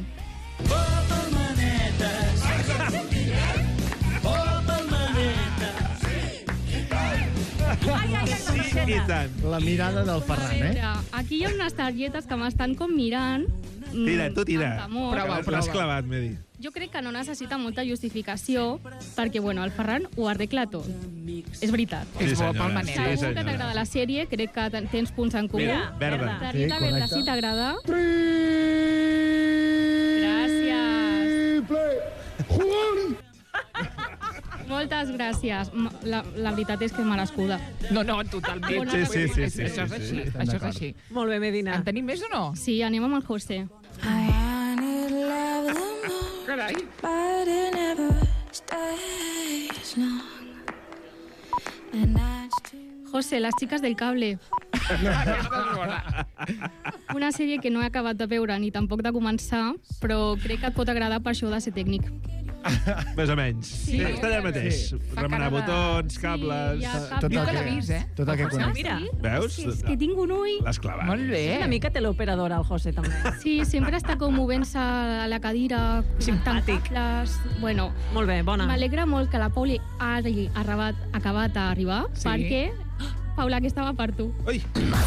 Ai, ai, ai, la I Mercè. tant. la mirada del Ferran, eh? Mira, aquí hi ha unes targetes que m'estan com mirant Tira, tu tira. amb temor. Prova, prova. L'has clavat, Medi. Jo crec que no necessita molta justificació perquè, bueno, el Ferran ho arregla tot. És veritat. Sí, És bo senyora. pel Manel. Sí, Segur que senyora. t'agrada la sèrie, crec que ten- tens punts en comú. Mira, verda. T'arriba Sí, a veure correcte. si t'agrada. Gràcies. Moltes gràcies. M- La, la veritat és que merescuda. No, no, totalment. Sí, sí, sí, sí, Això és sí, així, sí. això és així. Molt bé, Medina. En tenim més o no? Sí, anem amb el José. Carai. But it never stays long. And that's José, les xiques del cable. Una sèrie que no he acabat de veure ni tampoc de començar, però crec que et pot agradar per això de ser tècnic. Més o menys. Sí. Està allà mateix. Sí. Fa Remenar cara de- botons, cables... hi ha Tot cables. Diu el que l'ha que- vist, eh? Tot el que José? conec. Mira, Veus? És que tinc un ull. L'has clavat. Molt bé. una mica teleoperadora, el José, també. Sí, sempre està com movent-se a la cadira, Simpàtic. cables... Bueno, Molt bé, bona. m'alegra molt que la Pauli hagi arribat, acabat d'arribar, Sí. perquè, Paula, que estava per tu. Ui.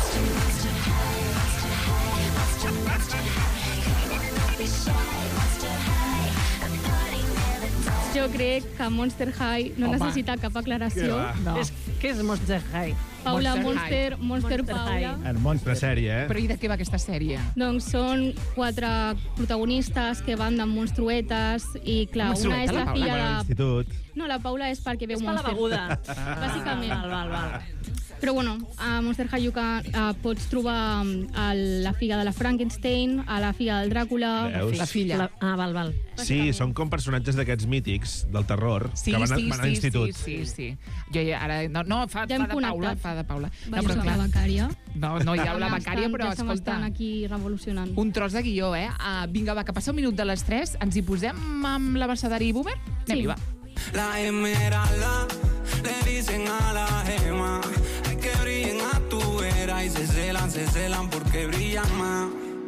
Jo crec que Monster High no Home. necessita cap aclaració. Què va? No. És, què és Monster High? Paula, Monster Monster, Monster, Monster Paula. High. El monstre. La sèrie, eh? Però i de què va aquesta sèrie? Doncs són quatre protagonistes que van de monstruetes i, clar, una Monstrueta, és la la Paula, filla A de... l'institut. No, la Paula és perquè veu És per la Monster. beguda. Bàsicament. Val, val, val. Però, bueno, a Monster High uh, pots trobar um, el, la figa de la Frankenstein, a la figa del Dràcula... Veus? La filla. La, ah, val, val. Sí, són com personatges d'aquests mítics del terror Sí, que van, a- sí, van a sí, l'institut. sí, sí, sí. Jo ja ara... No, no fa, Ja fa hem de Paula, connectat. fa de Paula. No, Vaja, però soc clar, la becària. no, no hi ha la Ja becària, m'estan- però ja se escolta... m'estan aquí revolucionant. Un tros de guió, eh? Uh, vinga, va, que passa un minut de les tres. Ens hi posem amb l'abecedari boomer? Anem-hi, Sí. va. La Esmeralda le dicen a la gema, hay que brillen a tu vera y se celan, se celan porque brillan más.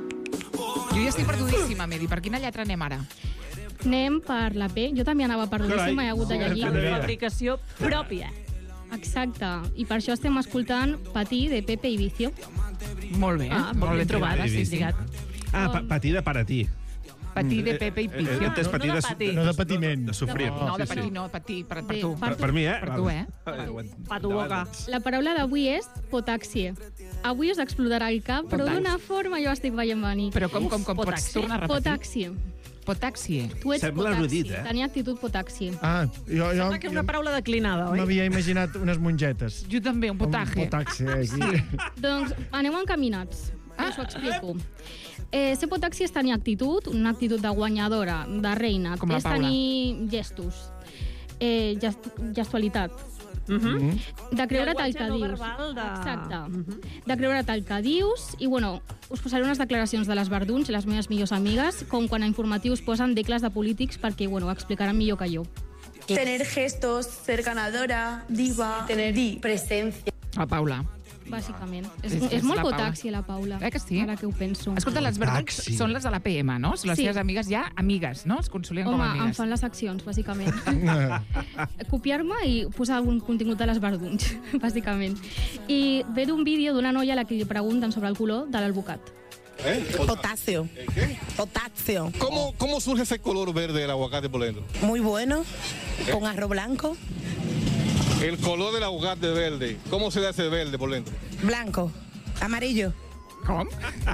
Jo ja estic perdudíssima, Medi. Per quina lletra anem ara? Anem per la P. Jo també anava per l'última, he hagut de llegir. Fabricació pròpia. Exacte. I per això estem escoltant Patí, de Pepe i Vicio. Molt bé, Ah, molt ben trobat, trobat. sí, lligat. Ah, pa patí de per a ti. Patí de Pepe i Vicio. He entès patí no de de, patir. No de patiment. de sofrir. No, de Sí, sí. patir no, patir per, per De- tu. Per, per mi, eh? Per tu, eh? Pa tu boca. La paraula d'avui és potaxie. Avui us explotarà el cap, però Potaxi. d'una forma jo estic veient venir. Però com, com, com pots Potaxi. tornar a repetir? Potaxie. Potaxi. Tu ets Sembla potaxi. erudit, eh? Tenia actitud potaxi. Ah, jo, jo, Sembla que és una jo paraula declinada, oi? m'havia imaginat unes mongetes. Jo també, un potaje. Un potaxi, aquí. Doncs aneu encaminats. Ah. Us ho explico. Eh, ser potaxi és tenir actitud, una actitud de guanyadora, de reina. Com la és Paula. tenir gestos, eh, gest gestualitat. Uh -huh. De creure't el Llenguatge que no dius. verbal de... Exacte. Uh -huh. De creure't el que dius. I, bueno, us posaré unes declaracions de les Verdunys, les meves millors amigues, com quan a informatius posen decles de polítics perquè, bueno, ho explicaran millor que jo. Tener gestos, ser ganadora, diva, tener presencia. La Paula. Bàsicament. És, És- és, és molt la Paula. potaxi, la Paula. Eh que sí? Ara que ho penso. Escolta, les Verdunys Taxi. són les de la P M, no? Són les Sí. seves amigues ja amigues, no? Es consoliden com Home, a em amigues. fan les accions, bàsicament. Copiar-me i posar algun contingut de les Verdunys, bàsicament. I ve d'un vídeo d'una noia a la que li pregunten sobre el color de l'alvocat. ¿Eh? Potasio. Potasio. ¿Cómo, ¿Cómo surge ese color verde del aguacate por dentro? Muy bueno. Con arroz blanco. El color del aguacate verde. ¿Cómo se da ese verde por dentro? Blanco. Amarillo. Com?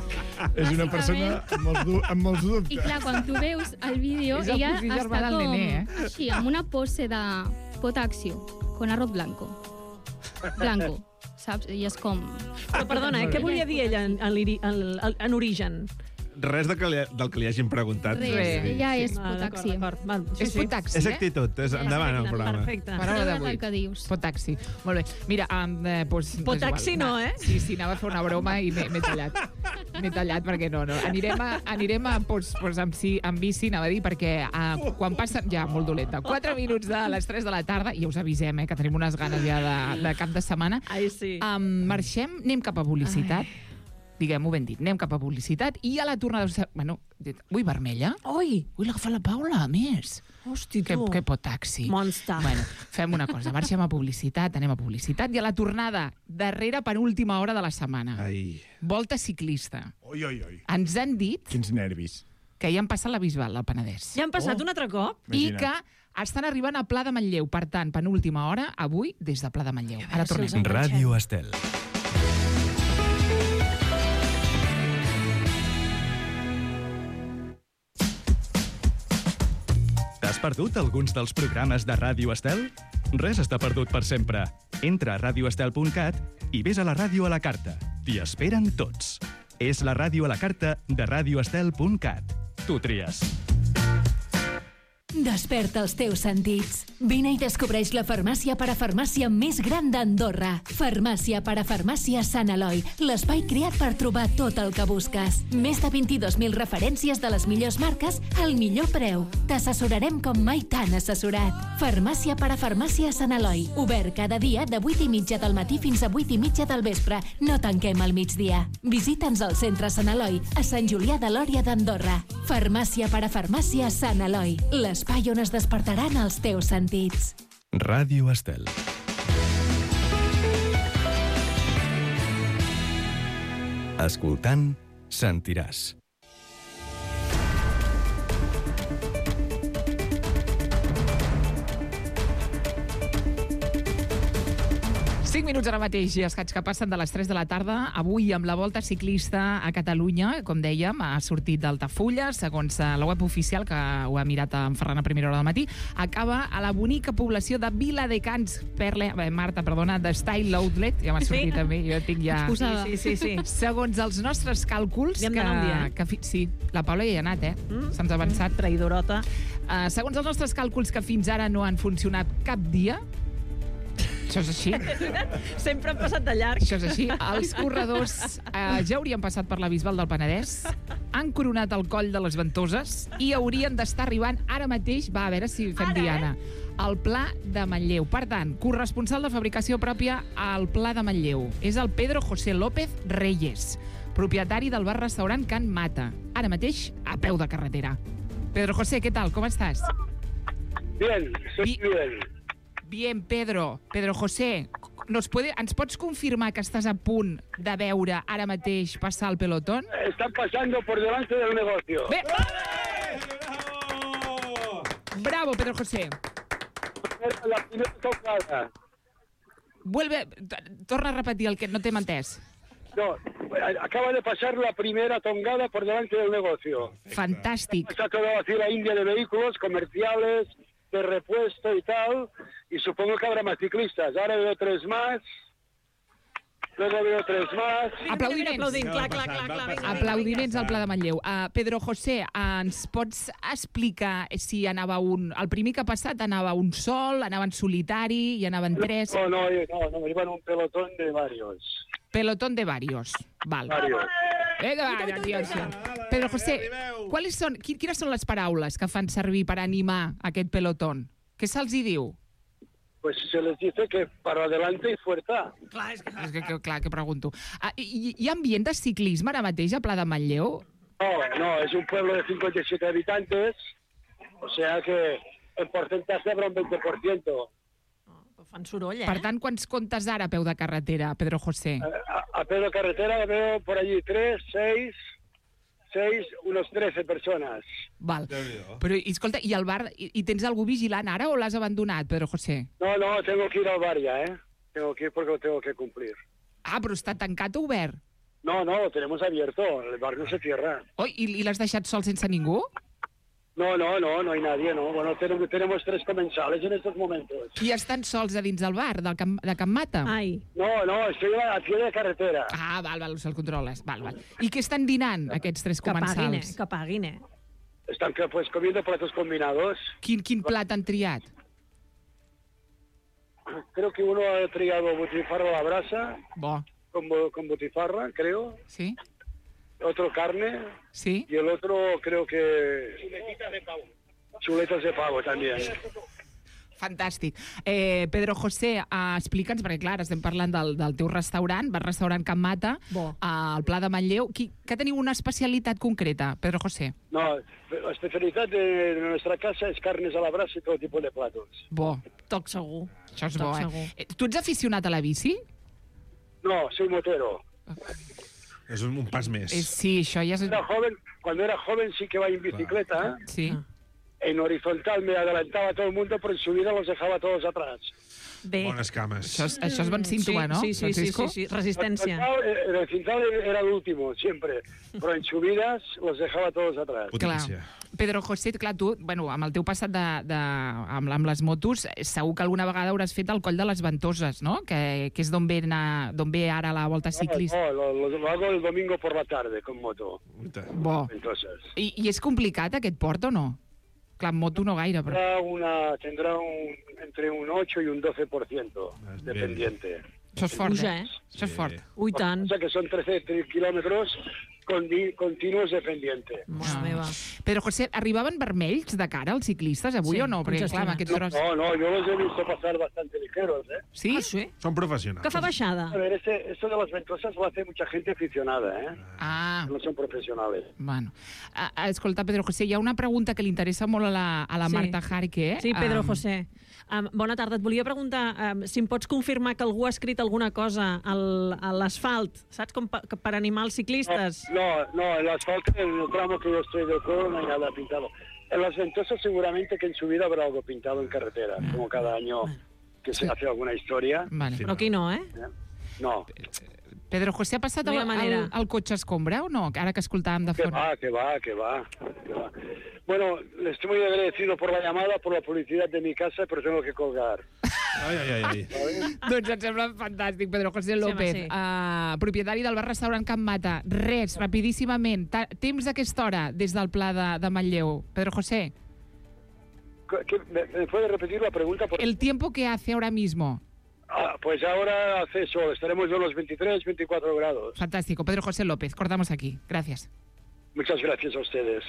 És una persona amb molts, du amb molts I dubtes. clar, quan tu veus el vídeo, És el ella cosí està germà del com nené, eh? així, amb una pose de potaxio, con arroz blanco. Blanco, saps? I és com... Però perdona, eh? Què volia dir ella en, en, l'iri- en, en, en origen? Res de que li, del que li hagin preguntat. Res, ella és Ah, d'acord, potaxi. d'acord. Val, sí, És sí. potaxi, És eh? actitud, és endavant el programa. Perfecte. Paraula Creure't d'avui. el que dius. Potaxi. Molt bé. Mira, um, eh, pues, és Potaxi igual. no, eh? Sí, sí, anava a fer una broma i m'he m'he tallat. M'he tallat perquè no, no. Anirem a, anirem a pues, pues, amb, si, amb bici, anava a dir, perquè uh, quan passen... Ja, molt dolenta. quatre minuts de les tres de la tarda, i ja us avisem, eh, que tenim unes ganes ja de, de cap de setmana. Ai, sí. Um, marxem, anem cap a publicitat. diguem-ho ben dit. Anem cap a publicitat i a la tornada... Bueno, ui, vermella? Ui! Ui, l'agafa la Paula, a més. Hosti, que, tu. que potaxi. Monster. Bueno, fem una cosa, marxem a publicitat, anem a publicitat i a la tornada, darrera penúltima hora de la setmana. Ai. Volta ciclista. Ui, ui, ui. Ens han dit... Quins nervis. Que ja han passat la Bisbal del Penedès. Ja han passat oh. un altre cop? I que estan arribant a Pla de Manlleu. Per tant, penúltima hora, avui, des de Pla de Manlleu. Ara tornem. Ràdio Estel. T'has perdut alguns dels programes de Ràdio Estel? Res està perdut per sempre. Entra a radio estel punt cat i vés a la ràdio a la carta. T'hi esperen tots. És la ràdio a la carta de radio estel punt cat. Tu tries. Desperta els teus sentits. Vine i descobreix la farmàcia parafarmàcia més gran d'Andorra. Farmàcia parafarmàcia Sant Eloi, l'espai creat per trobar tot el que busques. Més de vint-i-dos mil referències de les millors marques al millor preu. T'assessorarem com mai t'han assessorat. Farmàcia parafarmàcia Sant Eloi, obert cada dia de vuit i mitja del matí fins a vuit i mitja del vespre. No tanquem al migdia. Visita'ns al centre Sant Eloi, a Sant Julià de Lòria d'Andorra. Farmàcia parafarmàcia Sant Eloi, l'espai on es despertaran els teus sentits. Ràdio Estel. Escoltant, sentiràs. cinc minuts ara mateix i escaig que passen de les tres de la tarda. Avui, amb la volta ciclista a Catalunya, com dèiem, ha sortit d'Altafulla, segons la web oficial, que ho ha mirat en Ferran a primera hora del matí, acaba a la bonica població de Viladecans, Perle, eh, Marta, perdona, de Style Outlet, ja m'ha sortit sí? a mi, jo tinc ja... Sí, sí, sí, sí. Segons els nostres càlculs... Li hem d'anar un dia, eh? Que, fi... Sí, la Paula ja hi ha anat, eh? Mm? Se'ns ha avançat. Mm, traïdorota. Uh, segons els nostres càlculs, que fins ara no han funcionat cap dia, això és així. Sempre han passat de llarg. Això és així. Els corredors eh, ja haurien passat per la Bisbal del Penedès, han coronat el coll de les Ventoses i haurien d'estar arribant ara mateix, va, a veure si fem ara, diana, eh? al Pla de Manlleu. Per tant, corresponsal de fabricació pròpia al Pla de Manlleu. És el Pedro José López Reyes, propietari del bar-restaurant Can Mata. Ara mateix, a peu de carretera. Pedro José, què tal? Com estàs? Bien, soy Bi bien. Bien, Pedro. Pedro José, nos puede, ens pots confirmar que estàs a punt de veure ara mateix passar el pelotón? Están pasando por delante del negocio. Bé. Bravo, Pedro José. La primera tocada. Vuelve, torna a repetir el que no t'hem entès. No, acaba de pasar la primera tongada por delante del negocio. Fantàstic. Está toda la fila india de vehículos comerciales, de repuesto y tal, y supongo que habrá más ciclistas. Ahora veo tres más, luego veo tres más... Aplaudiments. Aplaudint, clar, clar, clar, clar, clar. Aplaudiments al Pla de Manlleu. Uh, Pedro José, uh, ens pots explicar si anava un... El primer que ha passat anava un sol, anava en solitari, i anaven tres... No, no, no, no, iban un pelotón de varios. Pelotón de varios. Val. Varios. Vinga, va, aquí, aquí. Pedro José, quines són, quines són les paraules que fan servir per animar aquest pelotón? Què se'ls hi diu? Pues se les dice que para adelante y fuerza. Clar, és que, és que, que, clar, que pregunto. Ah, hi, hi ha ambient de ciclisme ara mateix a Pla de Manlleu? No, no, es un pueblo de cincuenta y siete habitantes, o sea que el porcentaje habrá un veinte por ciento. Fan soroll, eh? Per tant, quants comptes ara a peu de carretera, Pedro José? A, a peu de carretera veo por allí tres, seis, seis, unos trece personas. Val. Però, i, escolta, i el bar, i, i tens algú vigilant ara o l'has abandonat, Pedro José? No, no, tengo que ir al bar ya, ¿eh? Tengo que ir porque lo tengo que cumplir. Ah, però està tancat o obert? No, no, lo tenemos abierto, el bar no se cierra. Oh, i, i l'has deixat sol sense ningú? No, no, no, no hay nadie, no. Bueno, tenemos, tenemos tres comensales en estos momentos. I estan sols a dins del bar del Can, de Can Mata? Ai. No, no, estoy a pie de carretera. Ah, val, val, se'l controles. Val, val. I què estan dinant, aquests tres Que paguin, eh? comensals? Que paguin, eh? Están pues comiendo platos combinados. Quin, quin plat han triat? Creo que uno ha triado butifarra a la brasa. Bo. Con, bo- con butifarra, creo. Sí. Otro carne. Sí. Y el otro creo que... Chuletas de pavo. Chuletas de pavo también. Fantàstic. Eh, Pedro José, eh, explica'ns, perquè clar, estem parlant del, del teu restaurant, el restaurant Can Mata, al Pla de Manlleu. Qui, que teniu una especialitat concreta, Pedro José? No, la especialidad de nuestra casa es carnes a la brasa y todo tipo de platos. Bo. Toc segur. Això és Toc bo, eh? segur. Eh, Tu ets aficionat a la bici? No, soy motero. És un, un pas més. Eh, sí, això ja és... Era joven, cuando era joven sí que iba en bicicleta. ¿eh? Sí. En horizontal me adelantaba a todo el mundo, pero en subida los dejaba todos atrás. Bé. Bones cames. Això és, això és ben símptoma, no, Sí, sí, sí, sí, Francisco? sí, resistència. En el cintal era el último, siempre. Pero en subidas los dejaba todos atrás. Clar. Pedro José, clar, tu, bueno, amb el teu passat de, de, amb, amb les motos, eh, segur que alguna vegada hauràs fet el coll de les Ventoses, no? Que, que és d'on ve, na- d'on ve ara la volta ciclista. No, lo, lo- lo hago el domingo por la tarde con moto. Bo. Entonces, I, I és complicat aquest port o no? Clar, amb moto no gaire, però... tendrá, una, tendrá un, entre un ocho y un doce por ciento de pendiente. Això és fort, Puja, eh? eh? Això és fort. Ui, tant. O sea que son trece kilómetros con, continuos de pendiente. Mare meva. Pedro José, arribaven vermells de cara als ciclistes avui Sí, o no? Perquè, clar, amb aquests hores... No, no, yo los he visto pasar bastante ligeros, ¿eh? ¿Sí? Ah, sí? Són professionals. Que fa baixada. A ver, ese, eso de las ventosas lo hace mucha gente aficionada, ¿eh? Ah. No son profesionales. Bueno. Ah, ah, escolta, Pedro José, hi ha una pregunta que li interessa molt a la, a la Sí. Marta Jarque. Sí, Pedro Am, José. Um, bona tarda. Et volia preguntar um, si em pots confirmar que algú ha escrit alguna cosa al, a l'asfalt, saps? Com pa, que per animar els ciclistes. No, no, el asfalto, en el tramo que yo estoy del pueblo no hay nada pintado. En las ventosas seguramente que en su vida habrá algo pintado en carretera, como cada año que se hace alguna historia. Vale. Però aquí no, eh? No. Pedro José, ha passat No hi ha el, manera. el, el cotxe escombra o no? Ara que escoltàvem de Que fora. va, que va, que va, que va. Bueno, le estoy muy agradecido por la llamada, por la publicidad de mi casa, pero tengo que colgar. Ai, ai, ai. ai. Doncs em sembla fantàstic, Pedro José López, sí. uh, propietari del bar-restaurant Can Mata. Res, rapidíssimament, ta- temps d'aquesta hora des del Pla de, de Manlleu. Pedro José, ¿Qué- ¿Me, me puede repetir la pregunta? Por... el tiempo que hace ahora mismo. Ah, pues ahora hace sol, estaremos en los veintitrés, veinticuatro grados. Fantástico. Pedro José López, cortamos aquí. Gracias. Muchas gracias a ustedes.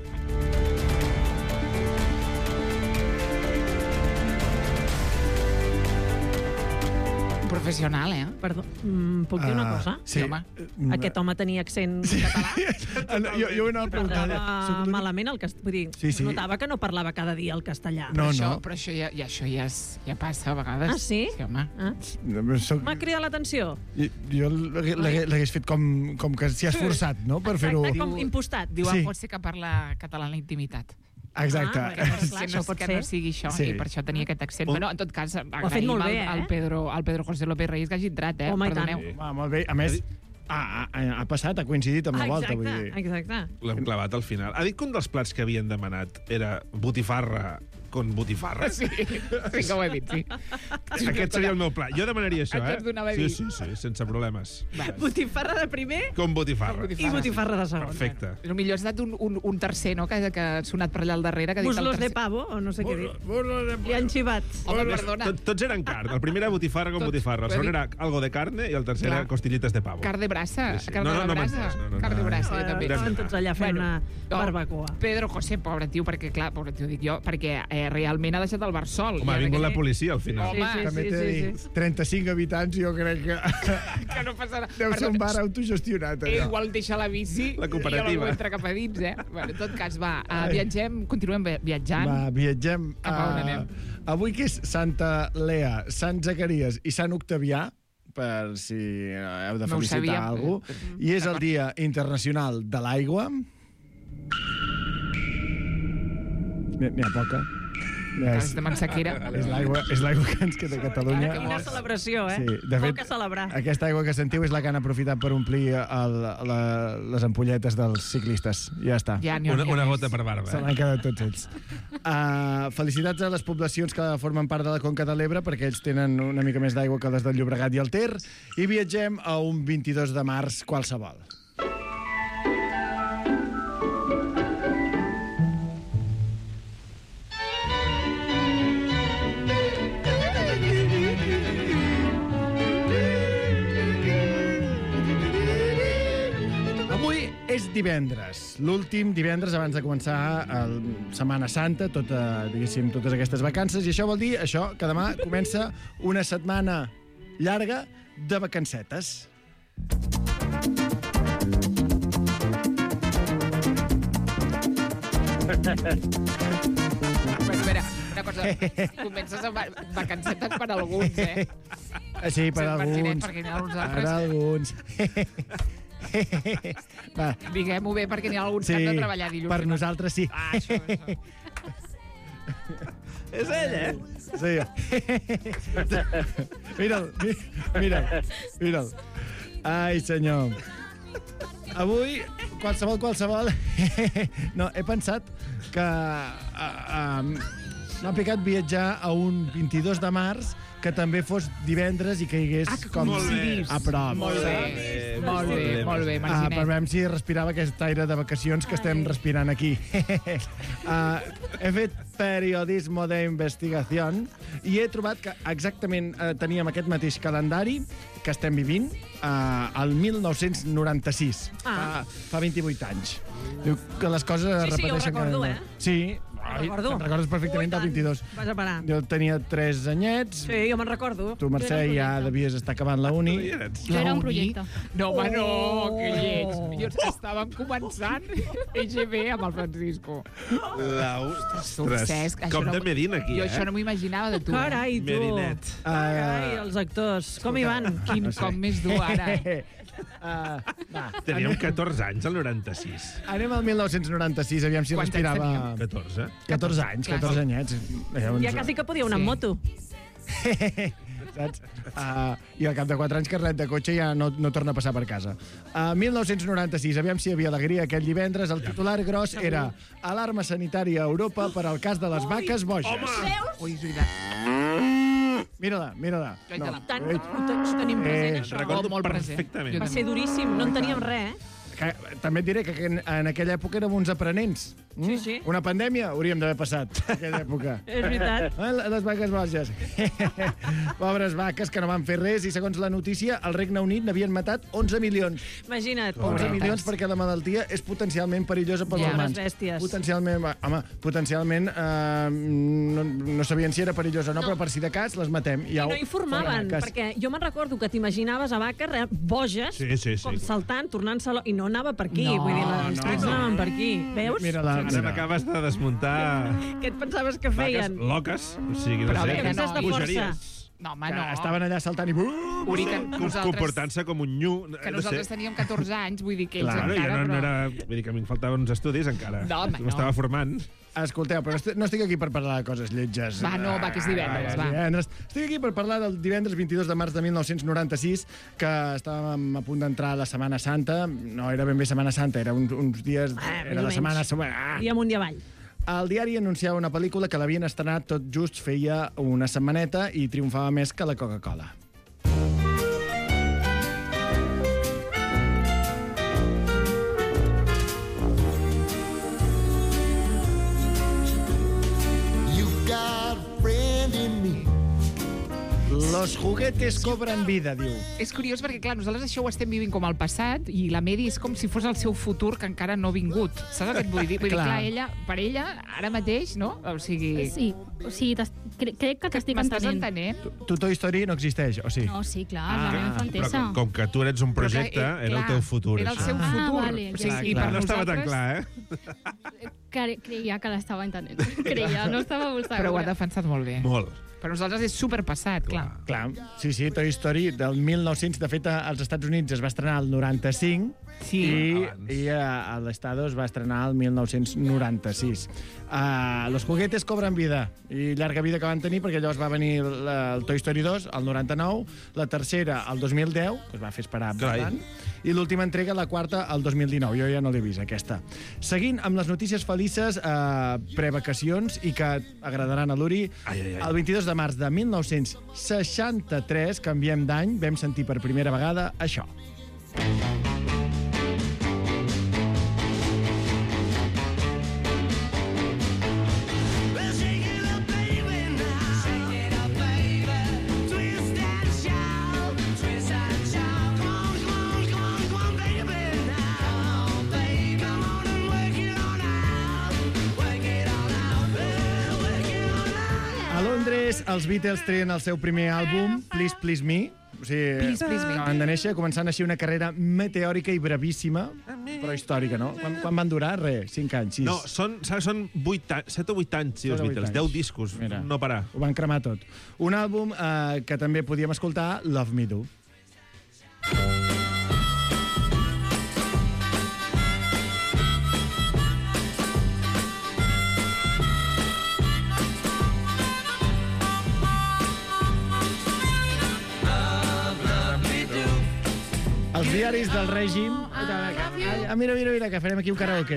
Professional, eh? Perdó, mm, puc dir una Ah, cosa? sí. home. Aquest home tenia accent català. Jo, jo anava a preguntar... Parlava malament el castellà. Vull dir, Sí, sí. notava que no parlava cada dia el castellà. No, Però això, no. però això, ja, ja, això ja, és, ja passa a vegades. Ah, sí? Sí, home. Ah? Soc... M'ha cridat l'atenció. Jo jo l'hagués l'hagués fet com, com que s'hi ha esforçat, no?, per fer-ho... Exacte, com impostat. Diu Sí. el José que parla català en la intimitat. Exacte. Ah, perquè, clar, que, no, això pot que ser. no sigui això, Sí. i per això tenia aquest accent. Oh. Bueno, en tot cas, Ho ha fet agraïm molt al, bé, eh? al, Pedro, al Pedro José López Reyes que hagi entrat, eh? Home, i tant. Perdoneu. Va, molt bé. A més, ha, ha, ha passat, ha coincidit amb la volta. Vull Exacte, dir. exacte. L'hem clavat al final. Ha dit que un dels plats que havien demanat era botifarra con botifarra. Sí, sí que ho he dit, sí. Aquest seria el meu pla. Jo demanaria això, Això eh? et donava a Sí, dir. sí, sí, sense problemes. Botifarra de primer Com botifarra. i botifarra de segon. Perfecte. El millor ha estat un, un, un tercer, no?, que, que ha sonat per allà al darrere. Que ha dit el Muslos de tercer... pavo, o no sé què dir. Li han xivat. Home, perdona. Tot, tots eren carn. El primer era botifarra con Tots. botifarra. El segon era algo de carne i el tercer Clar. era costillitas de pavo. Car de brasa. Sí, sí. Car No, de no, no m'he brasa. entès, no, no, Car de no. brasa, jo també. Estaven tots allà fent una barbacoa. Pedro José, pobre tio, perquè, clar, pobre tio, dic jo, perquè eh, realment ha deixat el bar sol. Home, ha vingut la policia al final. Home, Sí, També sí, t'he de sí, dir, sí. trenta-cinc habitants, jo crec que que no passa res. deu ser un bar autogestionat, Eh, allò. igual deixa la bici La cooperativa. i algú entra cap a dins, eh? Bueno, en tot cas, va, uh, viatgem, continuem vi- viatjant. Va, viatgem. Cap a on a- anem? Avui que és Santa Lea, Sant Zacaries i Sant Octavià, per si heu de No ho felicitar sabíem. algú, i és el Dia Internacional de l'Aigua. N'hi n'hi ha poca. És de Mansequera. És l'aigua és l'aigua que ens queda a Catalunya. Quina celebració, eh? Sí, de fet, Poc a celebrar. aquesta aigua que sentiu és la que han aprofitat per omplir el, la, les ampolletes dels ciclistes. Ja està. Ja n'hi ha- Una, n'hi ha una més. gota per barba. Se Eh? l'han quedat tots ells. Uh, felicitats a les poblacions que formen part de la Conca de l'Ebre, perquè ells tenen una mica més d'aigua que les del Llobregat i el Ter, i viatgem a un vint-i-dos de març qualsevol. Avui és divendres, l'últim divendres abans de començar el Setmana Santa, tota, diguéssim, totes aquestes vacances, i això vol dir això que demà comença una setmana llarga de vacancetes. Bueno, a veure, una cosa, comences amb vacancetes per alguns, eh? Sí, per alguns. Perquè n'hi ha uns Per altres. alguns. Va. Diguem-ho bé, perquè n'hi ha alguns Sí, que han de treballar dilluns. per nosaltres sí. Ah, això, això. És ell, eh? Sí. Mira'l, mi- mira'l, mira'l. Ai, senyor. Avui, qualsevol, qualsevol... No, he pensat que uh, um, m'ha picat viatjar a un vint-i-dos de març que també fos divendres i que hi hagués Ah, que com coincidís. a prop. Molt bé, molt bé, molt bé, Ah, Marcinet. per veure si respirava aquest aire de vacacions que estem respirant aquí. uh, he fet periodisme d'investigació i he trobat que exactament uh, teníem aquest mateix calendari que estem vivint uh, el mil nou-cents noranta-sis, Ah. fa, fa vint-i-vuit anys. Diu que les coses es Sí, sí, jo ho repeteixen cada recordo, any. eh? Sí, Ai, recordo. te'n recordes perfectament Ui, del tant. vint-i-dos. Vas a parar. Jo tenia tres anyets, Sí, jo me'n recordo. tu, Mercè, Jo era un ja projecte. devies estar acabant la uni. Jo era un projecte. No, home, no, Oh. que lleig. Jo estàvem començant E G B amb el Francisco. La... Ostres, Cesc, això com no- de Medina, aquí, Jo eh? això no m'ho imaginava de tu. Carai, tu. Medinet. Carai, els actors. Com hi van? Quin com més dur ara. Uh, va, Teníem catorze anys, al noranta-sis. anem al mil nou-cents noranta-sis, aviam si Quants anys respirava... catorze? catorze anys, catorze anyets. Llavors, Ja quasi que podia anar amb moto. saps? Uh, I al cap de quatre anys carnet de cotxe ja no, no torna a passar per casa. Uh, mil nou-cents noranta-sis, aviam si hi havia alegria aquell divendres. El titular gros era alarma sanitària a Europa per al cas de les vaques boges. Ui, és veritat. Mira-la, mira-la. No. Tant, ho, ho tenim present, Eh, això. recordo molt present. perfectament. Jo Va ser duríssim, no en teníem res, eh? Que, també et diré que en, en aquella època érem uns aprenents. Mm? Sí, sí. Una pandèmia hauríem d'haver passat, en aquella època. És veritat. Eh, Les vaques boges. Pobres vaques que no van fer res i, segons la notícia, al Regne Unit n'havien matat onze milions. Imagina't. onze milions perquè la malaltia és potencialment perillosa pels Ja, humans. les bèsties. Potencialment, home, potencialment eh, no, no sabien si era perillosa o no, no, però per si de cas les matem. I I au, no informaven, vaques. perquè jo me'n recordo que t'imaginaves a vaques re- boges, Sí, sí, sí. com saltant, tornant-se... I no anava per aquí, No, vull dir, les no, trets no. anaven per aquí. Veus? Mira-la, Ara mira. m'acabes de desmuntar Què et pensaves que vaques feien? loques. O sigui, no Però a sé, veure, no, de força. bogeries. No, home, Que no. estaven allà saltant i... Uri, que Com- nosaltres, Comportant-se com un nyu. que nosaltres teníem catorze anys, vull dir que ells Claro, encara... jo no, no però... era... Vull dir que a mi em faltaven uns estudis encara. No, home, no. M'estava formant. Escolteu, però est- no estic aquí per parlar de coses lletges. Va, no, va, que és divendres, Ah, va. divendres. Estic aquí per parlar del divendres vint-i-dos de març de mil nou-cents noranta-sis, que estàvem a punt d'entrar a la Setmana Santa. No era ben bé Setmana Santa, era uns, uns dies... Ah, era la més o Setmana... menys. Ah. I amunt i avall. El diari anunciava una pel·lícula que l'havien estrenat tot just feia una setmaneta i triomfava més que la Coca-Cola. You got a friend in me. Los juguetes cobran vida, diu. És curiós perquè, clar, nosaltres això ho estem vivint com al passat i la Medi és com si fos el seu futur que encara no ha vingut. Saps el que et vull dir? Vull dir, Clar. clar, ella, per ella, ara mateix, no? O sigui... Sí, o sigui, t'es- cre crec que t'estic M'estàs entenent. entenent? Tu Toy Story no existeix, o sí? No, sí, clar, Ah, la meva Però infantesa. com, com que tu eres un projecte, Però que, eh, era el clar, teu futur. Era el això. seu Ah, futur. vale, O sigui, clar, i clar. per No estava tan nosaltres- clar, eh? Cre creia que l'estava entenent. Creia, no estava molt segura. Però ho ha defensat molt bé. Molt. Per nosaltres és superpassat, clar. Clar, sí, sí, Toy Story del mil nou-cents, de fet, als Estats Units es va estrenar el noranta-cinc Sí. i, Abans. i a, a l'Estado es va estrenar el mil nou-cents noranta-sis. Uh, los juguetes cobren vida, i llarga vida que van tenir, perquè llavors va venir el, el Toy Story dos, el noranta-nou, la tercera, el dos mil deu, que es va fer esperar Carai. bastant, i l'última entrega, la quarta, el dos mil dinou. Jo ja no l'he vist, aquesta. Seguint amb les notícies felices, eh, prevacacions, i que agradaran a l'Uri, Ai, ai, ai. el vint-i-dos de març de mil nou-cents seixanta-tres, canviem d'any, vam sentir per primera vegada això. més, els Beatles treien el seu primer àlbum, Please Please Me. O sigui, Please, Please Me. acaben de néixer, començant així una carrera meteòrica i bravíssima, però històrica, no? Quan, quan van durar? Res, cinc anys, sis. No, són, saps, són vuit anys, set o vuit anys, sí, els Set o vuit Beatles, anys. deu discos, Mira. no parar. Ho van cremar tot. Un àlbum eh, que també podíem escoltar, Love Me Do. Els diaris del règim... Ah, mira, mira, mira, que farem aquí un karaoke.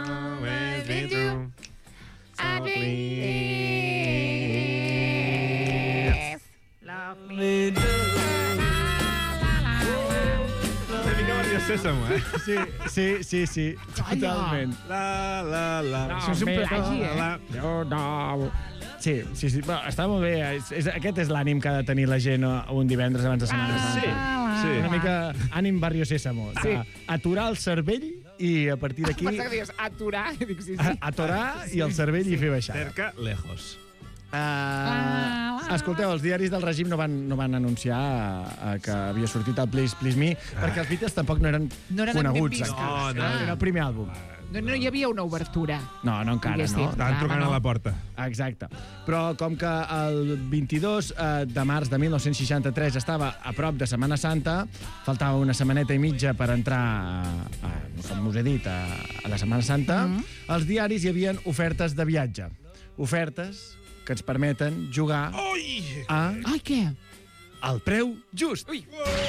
Una mica Maria Sésamo, eh? Sí, sí, sí, sí, totalment. La, la, la. Això és un plagi, eh? Jo no... Sí, sí, sí, però està molt bé. És, és, aquest és l'ànim que ha de tenir la gent un divendres abans de Setmana Santa. Sí, sí. Una mica ànim Barrio Sésamo. Sí. Aturar el cervell i a partir d'aquí... Pensava que dius aturar. I dic, sí, sí. a- Aturar i el cervell i fer baixar. Cerca, lejos. Uh, escolteu, els diaris del règim no van, no van anunciar uh, que havia sortit el Please Please Me, perquè els Beatles tampoc no eren, No eren ben coneguts. vistos. encara. No, no. Era el primer àlbum. No, no hi havia una obertura. No, no encara, Diguéssim. no? Estaven trucant no. a la porta. Exacte. Però com que el vint-i-dos eh, de març de mil nou-cents seixanta-tres estava a prop de Setmana Santa, faltava una setmaneta i mitja per entrar, a, a, com us he dit, a, a la Setmana Santa, Mm-hmm. als diaris hi havia ofertes de viatge. Ofertes que ens permeten jugar Ui! a Ai, què? el preu just. Ui.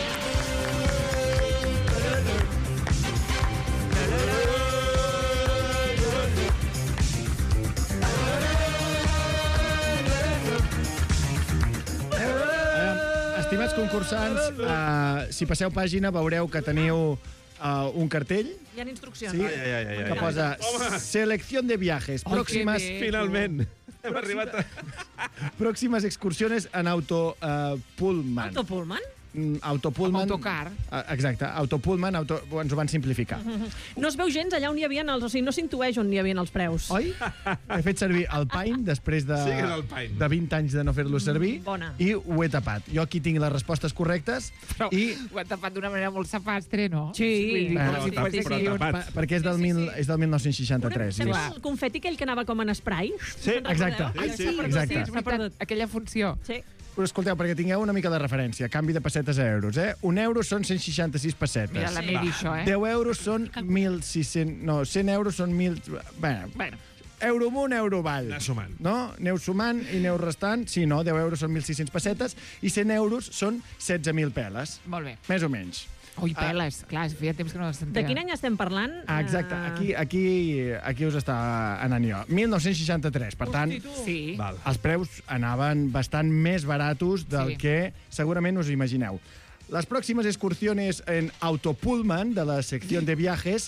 Eh, estimats concursants, eh, si passeu pàgina veureu que teniu eh, un cartell Hi ha instruccions. sí, Ai, ai, ai, ai, que ai. posa Home. selección de viajes, Ai, próximas, que bé. Finalment. Hem arribat a... próximas excursiones en auto eh, Pullman. Autopullman? Mm, Autopullman. Amb autocar. Eh, Exacte, Autopullman, auto... ens ho van simplificar. No es veu gens allà on hi havia els... O sigui, no s'intueix on hi havia els preus. Oi? He fet servir el Pine després de, Sí que és el Pine. de vint anys de no fer-lo servir Bona. i ho he tapat. Jo aquí tinc les respostes correctes Però i ho han tapat d'una manera molt sapastre, no? Sí. Vull dir, Bueno, com si tap- fos però aquí un- tapat. pa, perquè és del, mil, és del mil nou-cents seixanta-tres. Saps i- el confeti aquell que anava com en spray? Sí, exacte. Ai, Sí, sí. s'ha perdut, Exacte. sí, És s'ha veritat, perdut. aquella funció. Sí. Però escolteu, perquè tingueu una mica de referència. Canvi de pessetes a euros, eh? Un euro són cent seixanta-sis pessetes. Mira la Mary, això, eh? deu euros són mil sis-cents... No, cent euros són mil... Bé, Bueno, euro amunt, euro avall. Anar sumant. No? Aneu sumant i aneu restant. Sí, no? deu euros són mil sis-cents pessetes i cent euros són setze mil peles. molt bé. Més o menys. Ui, peles, clar, feia temps que no les sentia. De quin any estem parlant? Ah, exacte. Aquí, aquí, aquí us està anant jo. mil nou-cents seixanta-tres, per tant, Sí. Val. els preus anaven bastant més baratos del Sí. que segurament us imagineu. Les pròximes excursiones en Autopullman de la secció de viajes,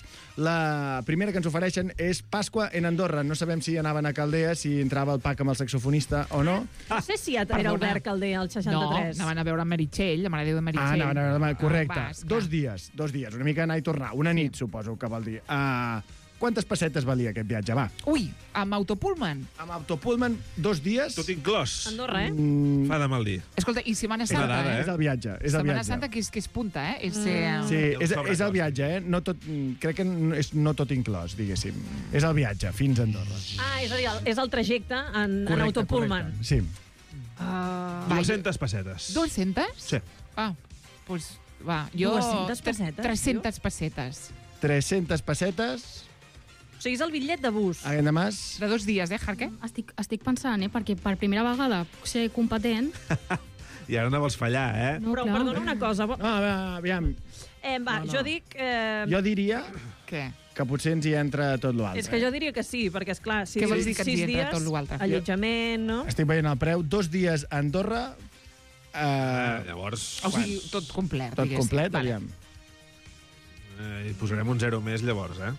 la primera que ens ofereixen és Pasqua en Andorra. No sabem si anaven a Caldea, si entrava el pack amb el saxofonista o no. No sé si era Perdona. Albert Calder al No, seixanta-tres. anaven a veure Meritxell, la Mare de Déu de Ah, Meritxell. no, no, no, correcte. Ah, vas, clar. dos dies, dos dies, una mica anar i tornar. Una nit, suposo que vol dir. Uh, quantes pessetes valia aquest viatge, va? Ui, amb Autopullman. Amb Autopullman, dos dies... Tot inclòs. Andorra, eh? Mm, Fa de mal dir. Escolta, i Setmana és, Santa, dada, eh? és el viatge, és el Setmana viatge. Santa, que és, que és punta, eh? És, Mm. eh, Sí, Té un és, és sobrecost. el viatge, eh? No tot, crec que no- és no tot inclòs, diguéssim. És el viatge, fins a Andorra. Ah, és a dir, el- és el trajecte en, en Correcte, Autopullman. correcte. Sí. Uh, dues-centes pessetes. dues-centes? Sí. Ah, doncs, pues, va, jo... dues-centes pessetes, tres-centes pessetes. tres-centes pessetes. o sigui, és el bitllet de bus. Aguenda más. De dos dies, eh, Jarque? Estic, estic pensant, eh, perquè per primera vegada puc ser competent. I ara no vols fallar, eh? No, Però clar. perdona una cosa. bo- No, a veure, aviam. Eh, va, No, no. jo dic... Eh, Jo diria Què? que potser ens hi entra tot l'altre. és que jo diria que sí, perquè, és clar, si Què vols dir que ens hi sis entra dies, tot l'altre? allotjament, no? Estic veient el preu. Dos dies a Andorra. Eh, Ah, llavors, O sigui, tot complet, tot diguéssim. complet, Vale. aviam. eh, hi posarem un zero més llavors, eh?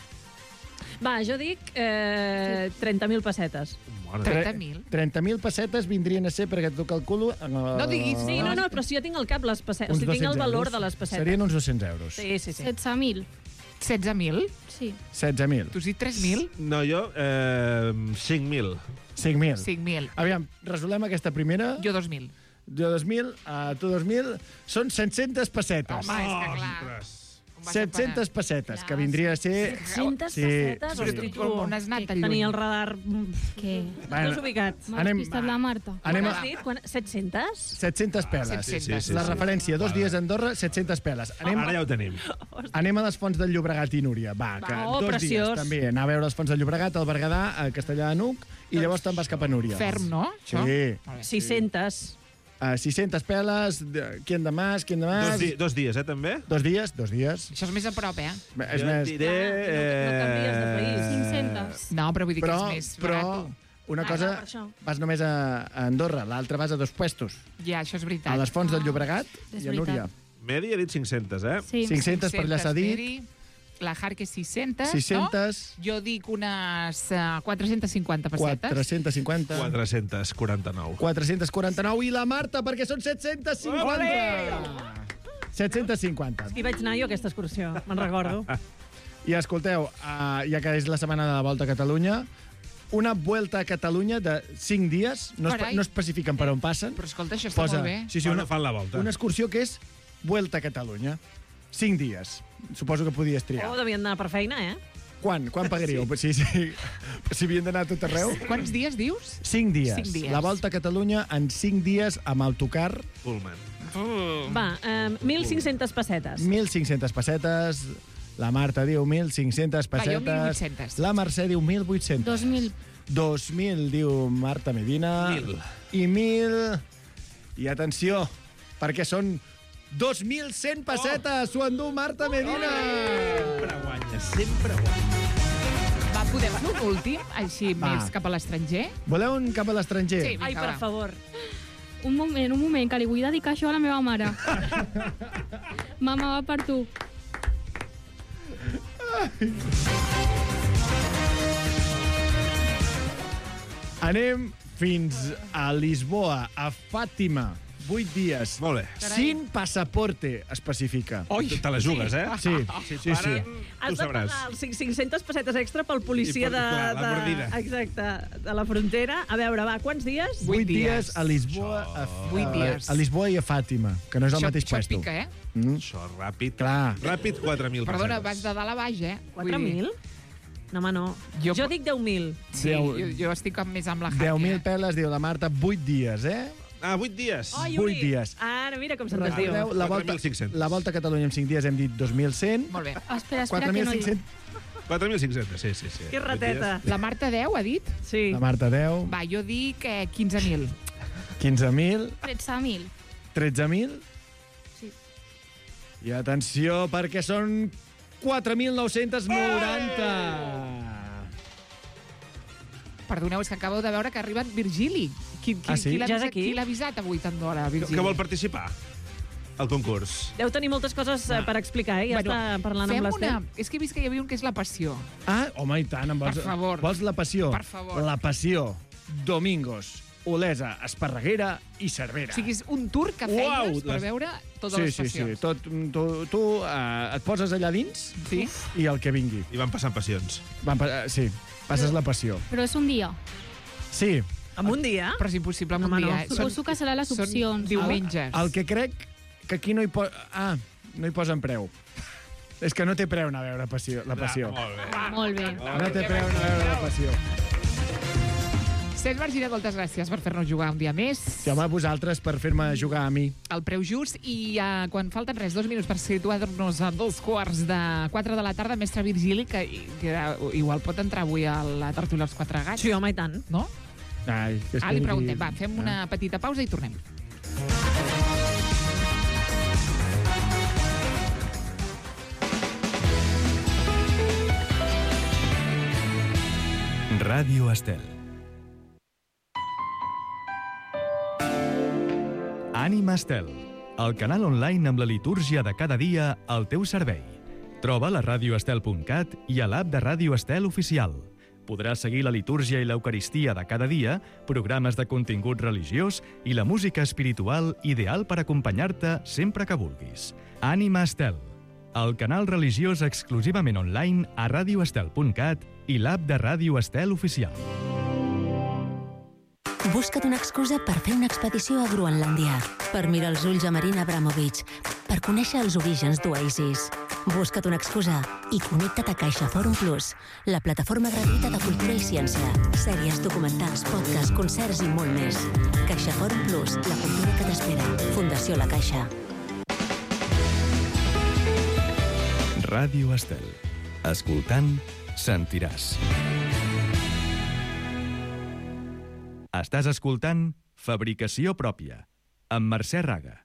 Va, jo dic eh, trenta mil pessetes. Mare trenta mil. trenta mil pessetes vindrien a ser, perquè t'ho calculo... Eh, No diguis, Sí, no, no, però si jo tinc al cap les pessetes, o uns sigui, tinc el dos-cents valor euros. de les pessetes. Serien uns dos-cents euros. Sí, sí, sí. setze mil. setze mil? Sí. setze mil. Tu has dit tres mil? No, jo, eh, cinc mil. cinc mil. cinc mil. Aviam, resolem aquesta primera. Jo dos mil. Jo dos mil, uh, tu dos mil, són set-centes pessetes. Home, és que clar. set-centes pessetes, que vindria a ser... set-centes Sí, pessetes? sí. Hosti, tu, On has anat tan lluny? Tenia el radar... Què? Bueno, Tots ubicats. M'ha anem- despistat la Marta. Anem Quan a- has dit? Quan... set-centes? set-centes peles. set-centes. La referència, dos dies a Andorra, set-centes peles. Anem, Ara ja ho tenim. anem a les fonts del Llobregat i Núria. Va, que oh, dos preciós. dies també. Anar a veure les fonts del Llobregat, al Berguedà, a Castellà de Nuc, i llavors te'n vas cap a Núria. Ferm, no? Això? Sí. sis-centes. Uh, sis-centes peles, de- ¿quién de más, quién de más? Dos, di dos dies, eh, també? Dos dies, dos dies. Això és més a prop, eh? És Jo més... et diré... Eh... cinc-centes. No, però vull dir Però, que és més però barat. una Ah, cosa, no, per això. vas només a, a Andorra, l'altra vas a dos puestos. Ja, això és veritat. A les fonts del Llobregat és i a Núria. veritat. Medi ha dit cinc-centes, eh? Sí. cinc-centes per allà s'ha dit. Medi, la Harque sis-centes, sis-centes. no? Jo dic unes uh, quatre-cents cinquanta pessetes. quatre-cents cinquanta. quatre-cents quaranta-nou. quatre-cents quaranta-nou. I la Marta, perquè són set-cents cinquanta. set-cents cinquanta. Hi vaig anar jo, a aquesta excursió, me'n recordo. I escolteu, uh, ja que és la setmana de la Volta a Catalunya, una Vuelta a Catalunya de cinc dies, no, es, Carai. no especifiquen per on passen. Però escolta, això està molt bé. Sí, sí, Quan una, fan la volta? una excursió que és Vuelta a Catalunya. Cinc dies. Suposo que podies triar. Oh, devien anar per feina, eh? Quan? Quan pagaríeu? Sí, sí. Si havien d'anar a tot arreu. Quants dies dius? Cinc dies. Cinc dies. La Volta a Catalunya en cinc dies amb autocar. Pullman. Va, eh, mil cinc-centes pessetes. mil cinc-centes pessetes. La Marta diu mil cinc-centes Va, jo pessetes. mil vuit-cents. La Mercè diu mil vuit-cents. Dos mil. dos mil, diu Marta Medina. Mil. I mil... I atenció, perquè són dos mil cent pessetes. S'ho endú Marta Medina. Sempre guanya, sempre guanya. Va, podem fer un últim, així Va. més cap a l'estranger? Voleu un cap a l'estranger? Sí, vinga, Ai, per va. favor. Un moment, un moment, que li vull dedicar això a la meva mare. Mama, va per tu. Anem fins a Lisboa, a Fàtima. Vuit dies. Molt bé. Sin passaporte, especifica. Oi, te la jugues, eh? Sí, sí, sí. sí. Has de sabràs. pagar els cinc-centes pessetes extra pel policia I per- de, clar, la de, mordida. exacte, de la frontera. A veure, va, quants dies? Vuit dies a Lisboa, a, Vuit a, dies. a Lisboa i a Fàtima, que no és el Això, mateix això puesto. pica, eh? Mm? Això, ràpid. Clar. Ràpid, quatre mil Perdona, pessetes. vas de dalt a baix, eh? quatre Vull dir- mil? No, home, no. Jo- Jo, jo dic deu mil. Sí, Deu- jo, jo estic amb- més amb la Harque. deu mil peles, diu la Marta, vuit dies, eh? Ah, vuit dies. Ai, Vuit ui. dies. Ara, mira com se'n desdiu. Recordeu, la volta, quatre mil cinc-cents. la volta a Catalunya en cinc dies hem dit dos mil cent. Molt bé. Espera, espera, quatre que mil no hi... cinc-cents. quatre mil cinc-cents, sí, sí, sí. Que rateta. La Marta deu, ha dit? Sí. La Marta deu. Va, jo dic eh, quinze mil. quinze mil. tretze mil. tretze mil. Sí. I atenció, perquè són quatre mil nou-cents noranta. Perdoneu, és que acabo de veure que ha arribat Virgili. Qui, qui, Ah, sí? qui l'ha Ja és avisat, aquí? qui l'ha avisat avui tant d'hora, Virgili? Que vol participar al concurs. Deu tenir moltes coses eh, per explicar, eh? Ja Bueno, està parlant fem amb l'Ester. una... És que he vist que hi havia un que és la passió. Ah, home, i tant. Em vols, Per favor. Vols la passió? Per favor. La passió. Domingos. Olesa, Esparreguera i Cervera. O sigui, és un tour que feies Uau, per les- veure totes sí, les sí, passions. sí. Tot, tu tu uh, et poses allà dins Sí. i el que vingui. I van passant passions. Van, pa- uh, sí, passes la passió. Però és un dia. Sí, Amb un dia? Però és impossible amb Home, un no. dia. eh? Suposo que serà les són opcions. diumenges. el que crec que aquí no hi posa... Ah, no hi posen preu. És que no té preu anar a veure passió, la passió. Ah, molt bé. Molt bé. No té preu anar a veure la passió. Cesc Margina, moltes gràcies per fer-nos jugar un dia més. Sí, home, vosaltres per fer-me jugar a mi. El preu just i uh, quan falten res, dos minuts per situar-nos a dos quarts de quatre de la tarda, mestre Virgili, que, que uh, igual pot entrar avui a la tertúlia als Quatre Gats. Sí, home, i tant. No? Ai, és Ah, que li ni- preguntem. Va, fem una petita pausa i tornem. Ràdio Estel. Ànima Estel, el canal online amb la litúrgia de cada dia al teu servei. Troba la radioestel punt cat i a l'app de Ràdio Estel oficial. Podràs seguir la litúrgia i l'eucaristia de cada dia, programes de contingut religiós i la música espiritual ideal per acompanyar-te sempre que vulguis. Ànima Estel. el canal religiós exclusivament online a radio estel punt cat i l'app de Ràdio Estel Oficial. Busca't una excusa per fer una expedició a Groenlàndia, per mirar els ulls a Marina Abramovic, per conèixer els orígens d'Oasis. Busca't una excusa i connecta't a CaixaForum Plus, la plataforma gratuïta de cultura i ciència, sèries, documentals, podcasts, concerts i molt més. CaixaForum Plus, la cultura que t'espera. Fundació La Caixa. Ràdio Estel. Escoltant, sentiràs. Estàs escoltant Fabricació Pròpia, amb Mercè Raga.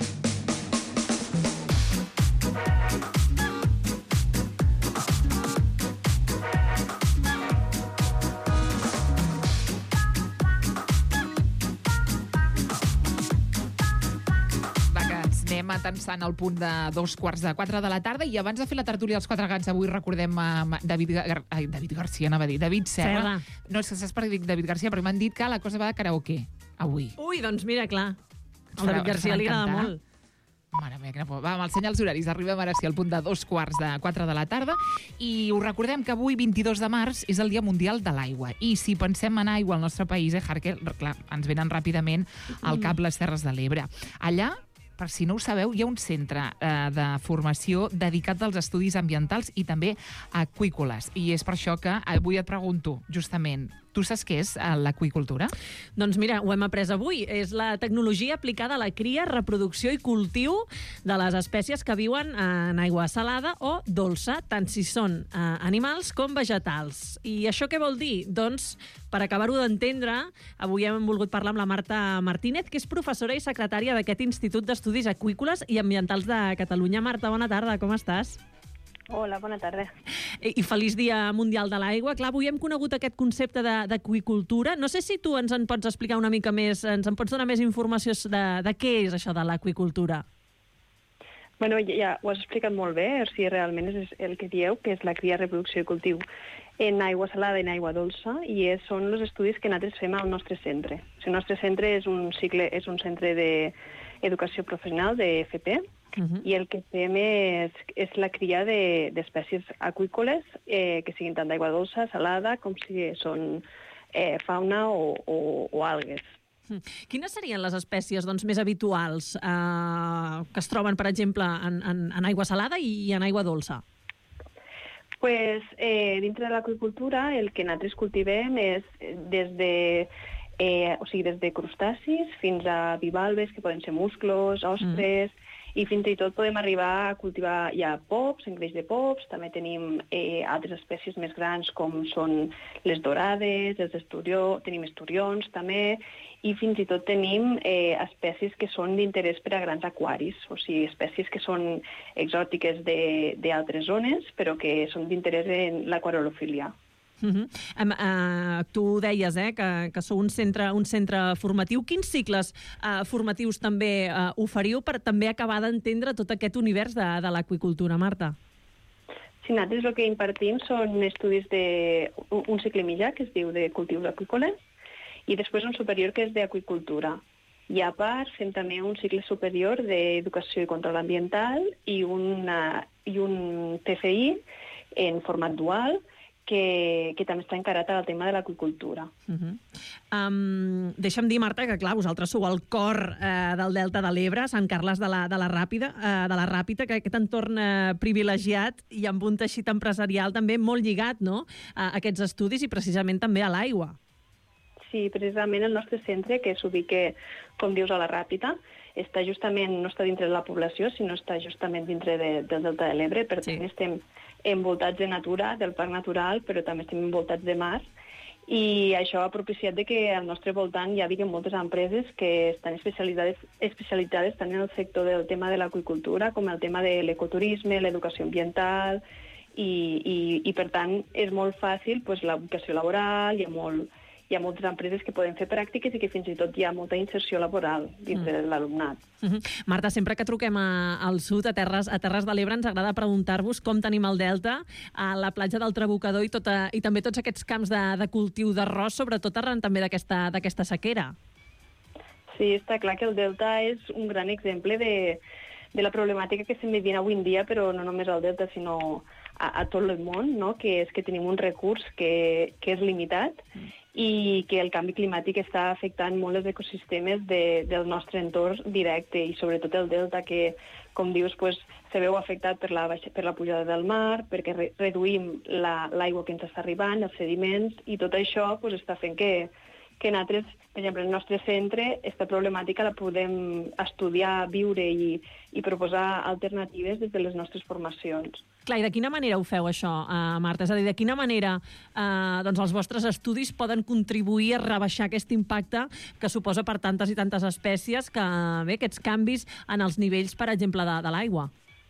Anem atansant al punt de dos quarts de quatre de la tarda i abans de fer la tertúlia dels Quatre Gats avui recordem a David, Gar... Ai, David Garcia, anava a dir, David Serra. Serra. No, és que saps per dir David Garcia, perquè m'han dit que la cosa va de karaoke avui. Ui, doncs mira, clar. Al David Garcia li agrada molt. Mare meva, quina por. Va, amb els senyals horaris arribem ara sí al punt de dos quarts de quatre de la tarda i us recordem que avui, vint-i-dos de març, és el Dia Mundial de l'Aigua. I si pensem en aigua al nostre país, eh, Harker, clar, ens venen ràpidament al cap les Terres de l'Ebre. Allà, per si no ho sabeu, hi ha un centre eh, de formació dedicat als estudis ambientals i també aqüícoles. I és per això que avui et pregunto, justament, tu saps què és l'aqüicultura? Doncs mira, ho hem après avui. És la tecnologia aplicada a la cria, reproducció i cultiu de les espècies que viuen en aigua salada o dolça, tant si són eh, animals com vegetals. I això què vol dir? Doncs, per acabar-ho d'entendre, avui hem volgut parlar amb la Marta Martínez, que és professora i secretària d'aquest Institut d'Estudis Aqüícoles i Ambientals de Catalunya. Marta, bona tarda, com estàs? Hola, bona tarda. I, i feliç Dia Mundial de l'Aigua. Clar, avui hem conegut aquest concepte d'aqüicultura. No sé si tu ens en pots explicar una mica més, ens en pots donar més informació de, de què és això de l'aqüicultura? Bueno, ja ho has explicat molt bé, o sigui, realment és el que dieu, que és la cria, reproducció i cultiu en aigua salada i en aigua dolça, i és, són els estudis que nosaltres fem al nostre centre. O sigui, el nostre centre és un cicle, és un centre d'educació professional, de F P, Uh-huh. i el que fem és, és la cria d'espècies de, aqüícoles eh, que siguin tant d'aigua dolça, salada, com si són eh, fauna o, o, o algues. Quines serien les espècies doncs, més habituals eh, que es troben, per exemple, en, en, en aigua salada i en aigua dolça? Pues, eh, dintre de l'aqüicultura el que nosaltres cultivem és des de eh, o sigui, des de crustacis fins a bivalves, que poden ser musclos, ostres, mm. i fins i tot podem arribar a cultivar ja pops, engreix de pops, també tenim eh, altres espècies més grans com són les dorades, els esturió, tenim esturions també, i fins i tot tenim eh, espècies que són d'interès per a grans aquaris, o sigui, espècies que són exòtiques d'altres zones, però que són d'interès en l'aquariolofília. Uh -huh. um, uh, tu deies eh, que, que sou un centre, un centre formatiu. Quins cicles uh, formatius també uh, oferiu per també acabar d'entendre tot aquest univers de, de l'aqüicultura, Marta? Sí, nosaltres el que impartim són estudis de un, un cicle mitjà que es diu de cultius aqüícoles i després un superior que és d'aqüicultura. I a part fem també un cicle superior d'educació i control ambiental i, una, i un T F I en format dual que, que també està encarat al tema de l'aqüicultura. Uh -huh. um, deixa'm dir, Marta, que clar, vosaltres sou al cor eh, del Delta de l'Ebre, Sant Carles de la, de la Ràpida, eh, de la Ràpita, que aquest entorn eh, privilegiat i amb un teixit empresarial també molt lligat, no?, a aquests estudis i precisament també a l'aigua. Sí, precisament el nostre centre, que s'ubica, com dius, a la Ràpita, està justament, no està dintre de la població, sinó està justament dintre de, del Delta de l'Ebre, per tant sí. estem envoltats de natura, del parc natural, però també estem envoltats de mar, i això ha propiciat de que al nostre voltant hi hagi moltes empreses que estan especialitzades, especialitzades tant en el sector del tema de l'aqüicultura com el tema de l'ecoturisme, l'educació ambiental, i, i, i per tant és molt fàcil pues, la ubicació laboral, hi ha molt... hi ha moltes empreses que poden fer pràctiques i que fins i tot hi ha molta inserció laboral dintre mm. de l'alumnat. Uh -huh. Marta, sempre que truquem a, al sud, a Terres, a Terres de l'Ebre, ens agrada preguntar-vos com tenim el Delta, a la platja del Trabucador i, tota, i també tots aquests camps de, de cultiu d'arròs, sobretot arran també d'aquesta sequera. Sí, està clar que el Delta és un gran exemple de, de la problemàtica que estem vivint avui en dia, però no només al Delta, sinó a, a tot el món, no? Que és que tenim un recurs que, que és limitat mm. i que el canvi climàtic està afectant molt els ecosistemes de, del nostre entorn directe i sobretot el Delta, que, com dius, pues, se veu afectat per la, baixa, per la pujada del mar, perquè re, reduïm la, l'aigua que ens està arribant, els sediments, i tot això pues, està fent que, que nosaltres, per exemple, el nostre centre, aquesta problemàtica la podem estudiar, viure i, i proposar alternatives des de les nostres formacions. Clar, i de quina manera ho feu, això, uh, Marta? És a dir, de quina manera uh, doncs els vostres estudis poden contribuir a rebaixar aquest impacte que suposa per tantes i tantes espècies que, bé, aquests canvis en els nivells, per exemple, de, de l'aigua?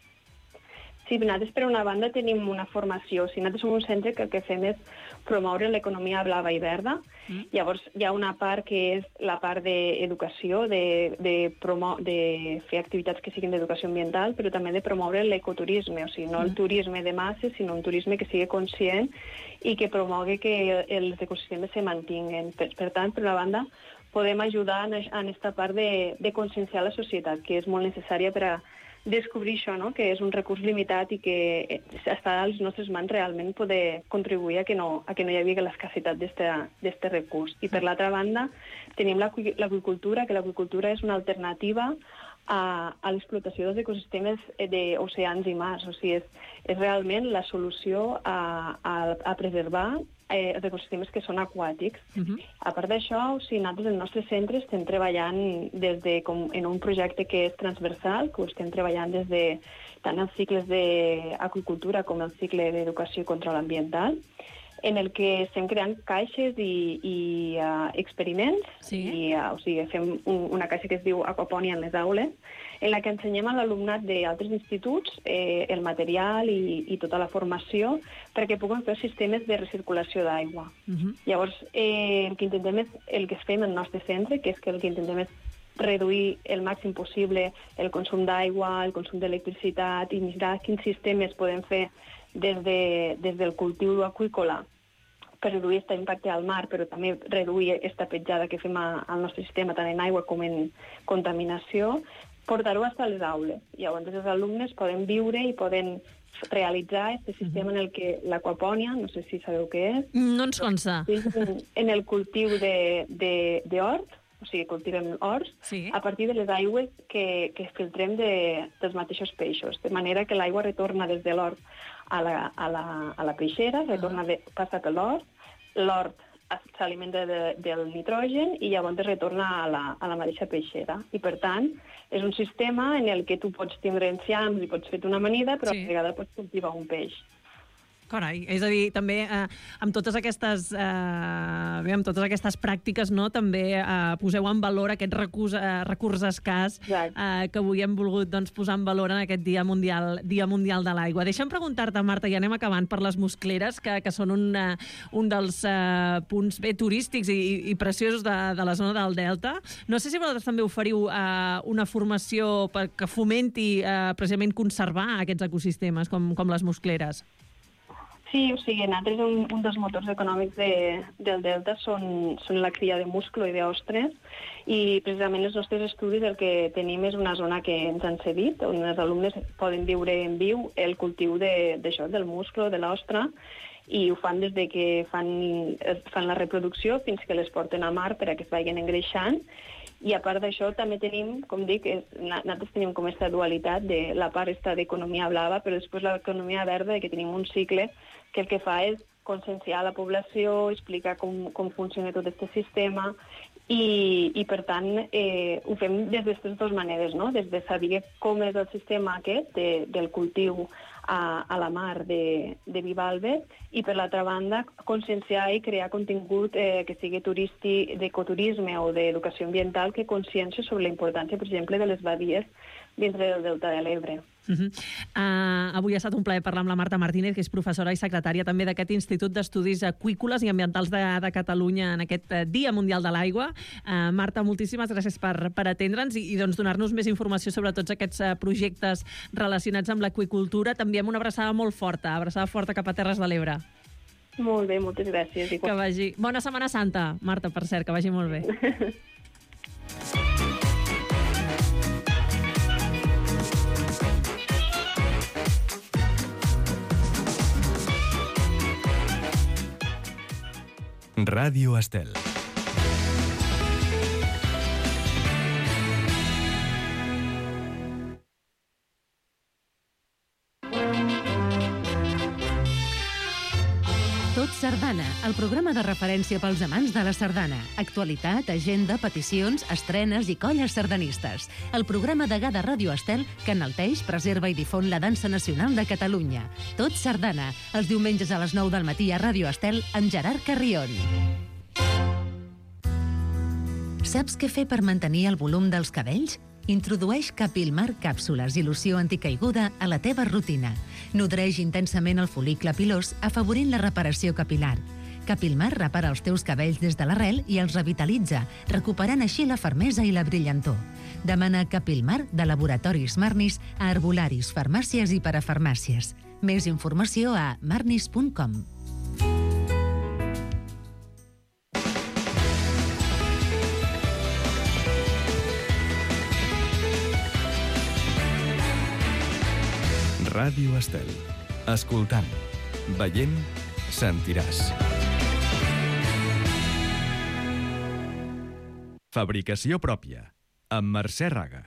Sí, nosaltres, per una banda, tenim una formació. Si nosaltres som un centre que el que fem és promoure l'economia blava i verda. Mm. Llavors, hi ha una part que és la part d'educació, de, de, promo de fer activitats que siguin d'educació ambiental, però també de promoure l'ecoturisme, o sigui, no el turisme de masses, sinó un turisme que sigui conscient i que promogui que els ecosistemes se mantinguen. Per, per tant, per una banda, podem ajudar en aquesta part de, de conscienciar la societat, que és molt necessària per a descobrir això, no? Que és un recurs limitat i que està a les nostres mans realment poder contribuir a que no, a que no hi hagi l'escassetat d'aquest recurs. I per l'altra banda, tenim l'aqüicultura, que l'aqüicultura és una alternativa a, a l'explotació dels ecosistemes d'oceans i mars. O sigui, és, és realment la solució a, a, a preservar eh, els ecosistemes que són aquàtics. Uh-huh. A part d'això, o sigui, nosaltres al nostre centre estem treballant des de, com, en un projecte que és transversal, que ho estem treballant des de tant els cicles d'aqüicultura com el cicle d'educació i control ambiental, en el que estem creant caixes i, i uh, experiments, sí. i, uh, o sigui, fem un, una caixa que es diu Aquaponia en les aules, en la que ensenyem a l'alumnat d'altres instituts eh, el material i, i tota la formació perquè puguen fer sistemes de recirculació d'aigua. Uh-huh. Llavors, eh, el que intentem és, el que fem al nostre centre, que és que el que intentem és reduir el màxim possible el consum d'aigua, el consum d'electricitat i mirar quins sistemes podem fer des, de, des del cultiu aquícola per reduir aquest impacte al mar, però també reduir aquesta petjada que fem a, al nostre sistema, tant en aigua com en contaminació, portar-ho fins a les aules. Llavors, els alumnes poden viure i poden realitzar aquest sistema en el que l'aquaponia, no sé si sabeu què és... No ens consta. En el cultiu d'hort, o sigui, cultivem horts, sí. A partir de les aigües que, que filtrem de, dels mateixos peixos, de manera que l'aigua retorna des de l'hort a la, a la, a la peixera, retorna de, passa per l'hort, l'hort s'alimenta de, del nitrogen i llavors retorna a la, a la mateixa peixera. I, per tant, és un sistema en el que tu pots tindre enciams i pots fer una amanida, però sí. A vegades pots cultivar un peix. Carai, és a dir, també eh, amb totes aquestes eh, bé, amb totes aquestes pràctiques, no, també eh, poseu en valor aquest recurs, eh, recurs escàs eh, que avui hem volgut doncs, posar en valor en aquest Dia Mundial, Dia Mundial de l'Aigua. Deixa'm preguntar-te, Marta, i anem acabant per les Muscleres, que, que són un, uh, un dels uh, punts bé turístics i, i preciosos de, de la zona del Delta. No sé si vosaltres també oferiu uh, una formació per, que fomenti uh, precisament conservar aquests ecosistemes com, com les Muscleres. Sí, o sigui, nosaltres un, un dels motors econòmics de, del Delta són, són la cria de musclo i d'ostres, i precisament els nostres estudis el que tenim és una zona que ens han cedit, on els alumnes poden viure en viu el cultiu de, d'això, del musclo, de l'ostra, i ho fan des de que fan, fan la reproducció fins que les porten a mar per a que es vagin engreixant. I a part d'això també tenim, com dic, nosaltres tenim com aquesta dualitat de la part esta d'economia blava, però després l'economia verda, que tenim un cicle que el que fa és conscienciar la població, explicar com, com funciona tot aquest sistema i, i per tant, eh, ho fem des d'aquestes dues maneres, no? Des de saber com és el sistema aquest de, del cultiu a, a la mar de, de bivalves i, per l'altra banda, conscienciar i crear contingut eh, que sigui turístic, d'ecoturisme o d'educació ambiental que consciència sobre la importància, per exemple, de les badies dintre del Delta de l'Ebre. Uh-huh. uh, avui ha estat un plaer parlar amb la Marta Martínez, que és professora i secretària també d'aquest Institut d'Estudis Aqüícoles i Ambientals de, de Catalunya en aquest uh, Dia Mundial de l'Aigua. Uh, Marta, moltíssimes gràcies per, per atendre'ns i, i doncs, donar-nos més informació sobre tots aquests uh, projectes relacionats amb l'aqüicultura. També amb una abraçada molt forta, abraçada forta cap a Terres de l'Ebre. Molt bé, moltes gràcies. Que vagi... Bona Setmana Santa, Marta, per cert, que vagi molt bé. Ràdio Estel. Tot Sardana, el programa de referència pels amants de la sardana. Actualitat, agenda, peticions, estrenes i colles sardanistes. El programa degà de Ràdio Estel que enalteix, preserva i difon la dansa nacional de Catalunya. Tot Sardana, els diumenges a les nou del matí a Ràdio Estel amb Gerard Carrion. Saps què fer per mantenir el volum dels cabells? Introdueix Capilmar càpsules i loció anticaiguda a la teva rutina. Nodreix intensament el fol·licle pilós, afavorint la reparació capilar. Capilmar repara els teus cabells des de l'arrel i els revitalitza, recuperant així la fermesa i la brillantor. Demana Capilmar de Laboratoris Marnis a herbolaris, farmàcies i parafarmàcies. Més informació a marnis punt com. Ràdio Estel. Escoltant, veient, sentiràs. Fabricació pròpia, amb Mercè Raga.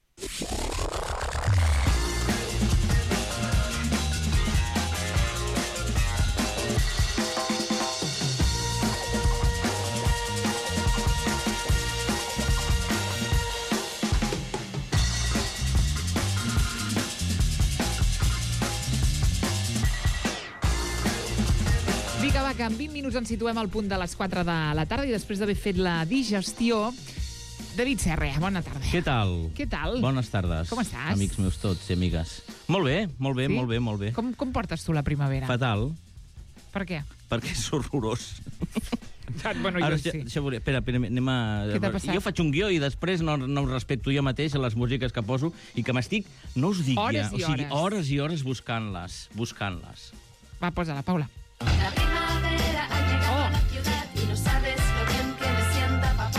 Vinga, va, que en vint minuts ens situem al punt de les quatre de la tarda i després d'haver fet la digestió... David Serra, bona tarda. Què tal? Què tal? Bones tardes. Com estàs? Amics meus tots i amigues. Molt bé, molt bé, Sí? molt bé, molt bé. Com, com portes tu la primavera? Fatal, Per què? perquè és horrorós. Bueno, jo Ara, sí. ja- ja veuré. Espera, espera, anem a... Què t'ha passat? Jo faig un guió i després no, no ho respecto jo mateix a les músiques que poso i que m'estic, no us dic Hores ja, i o sigui, hores. hores i hores buscant-les, buscant-les. Va, posa-la, Paula. La primavera ha llegado a la ciudad y no sabes lo bien que me sienta papá.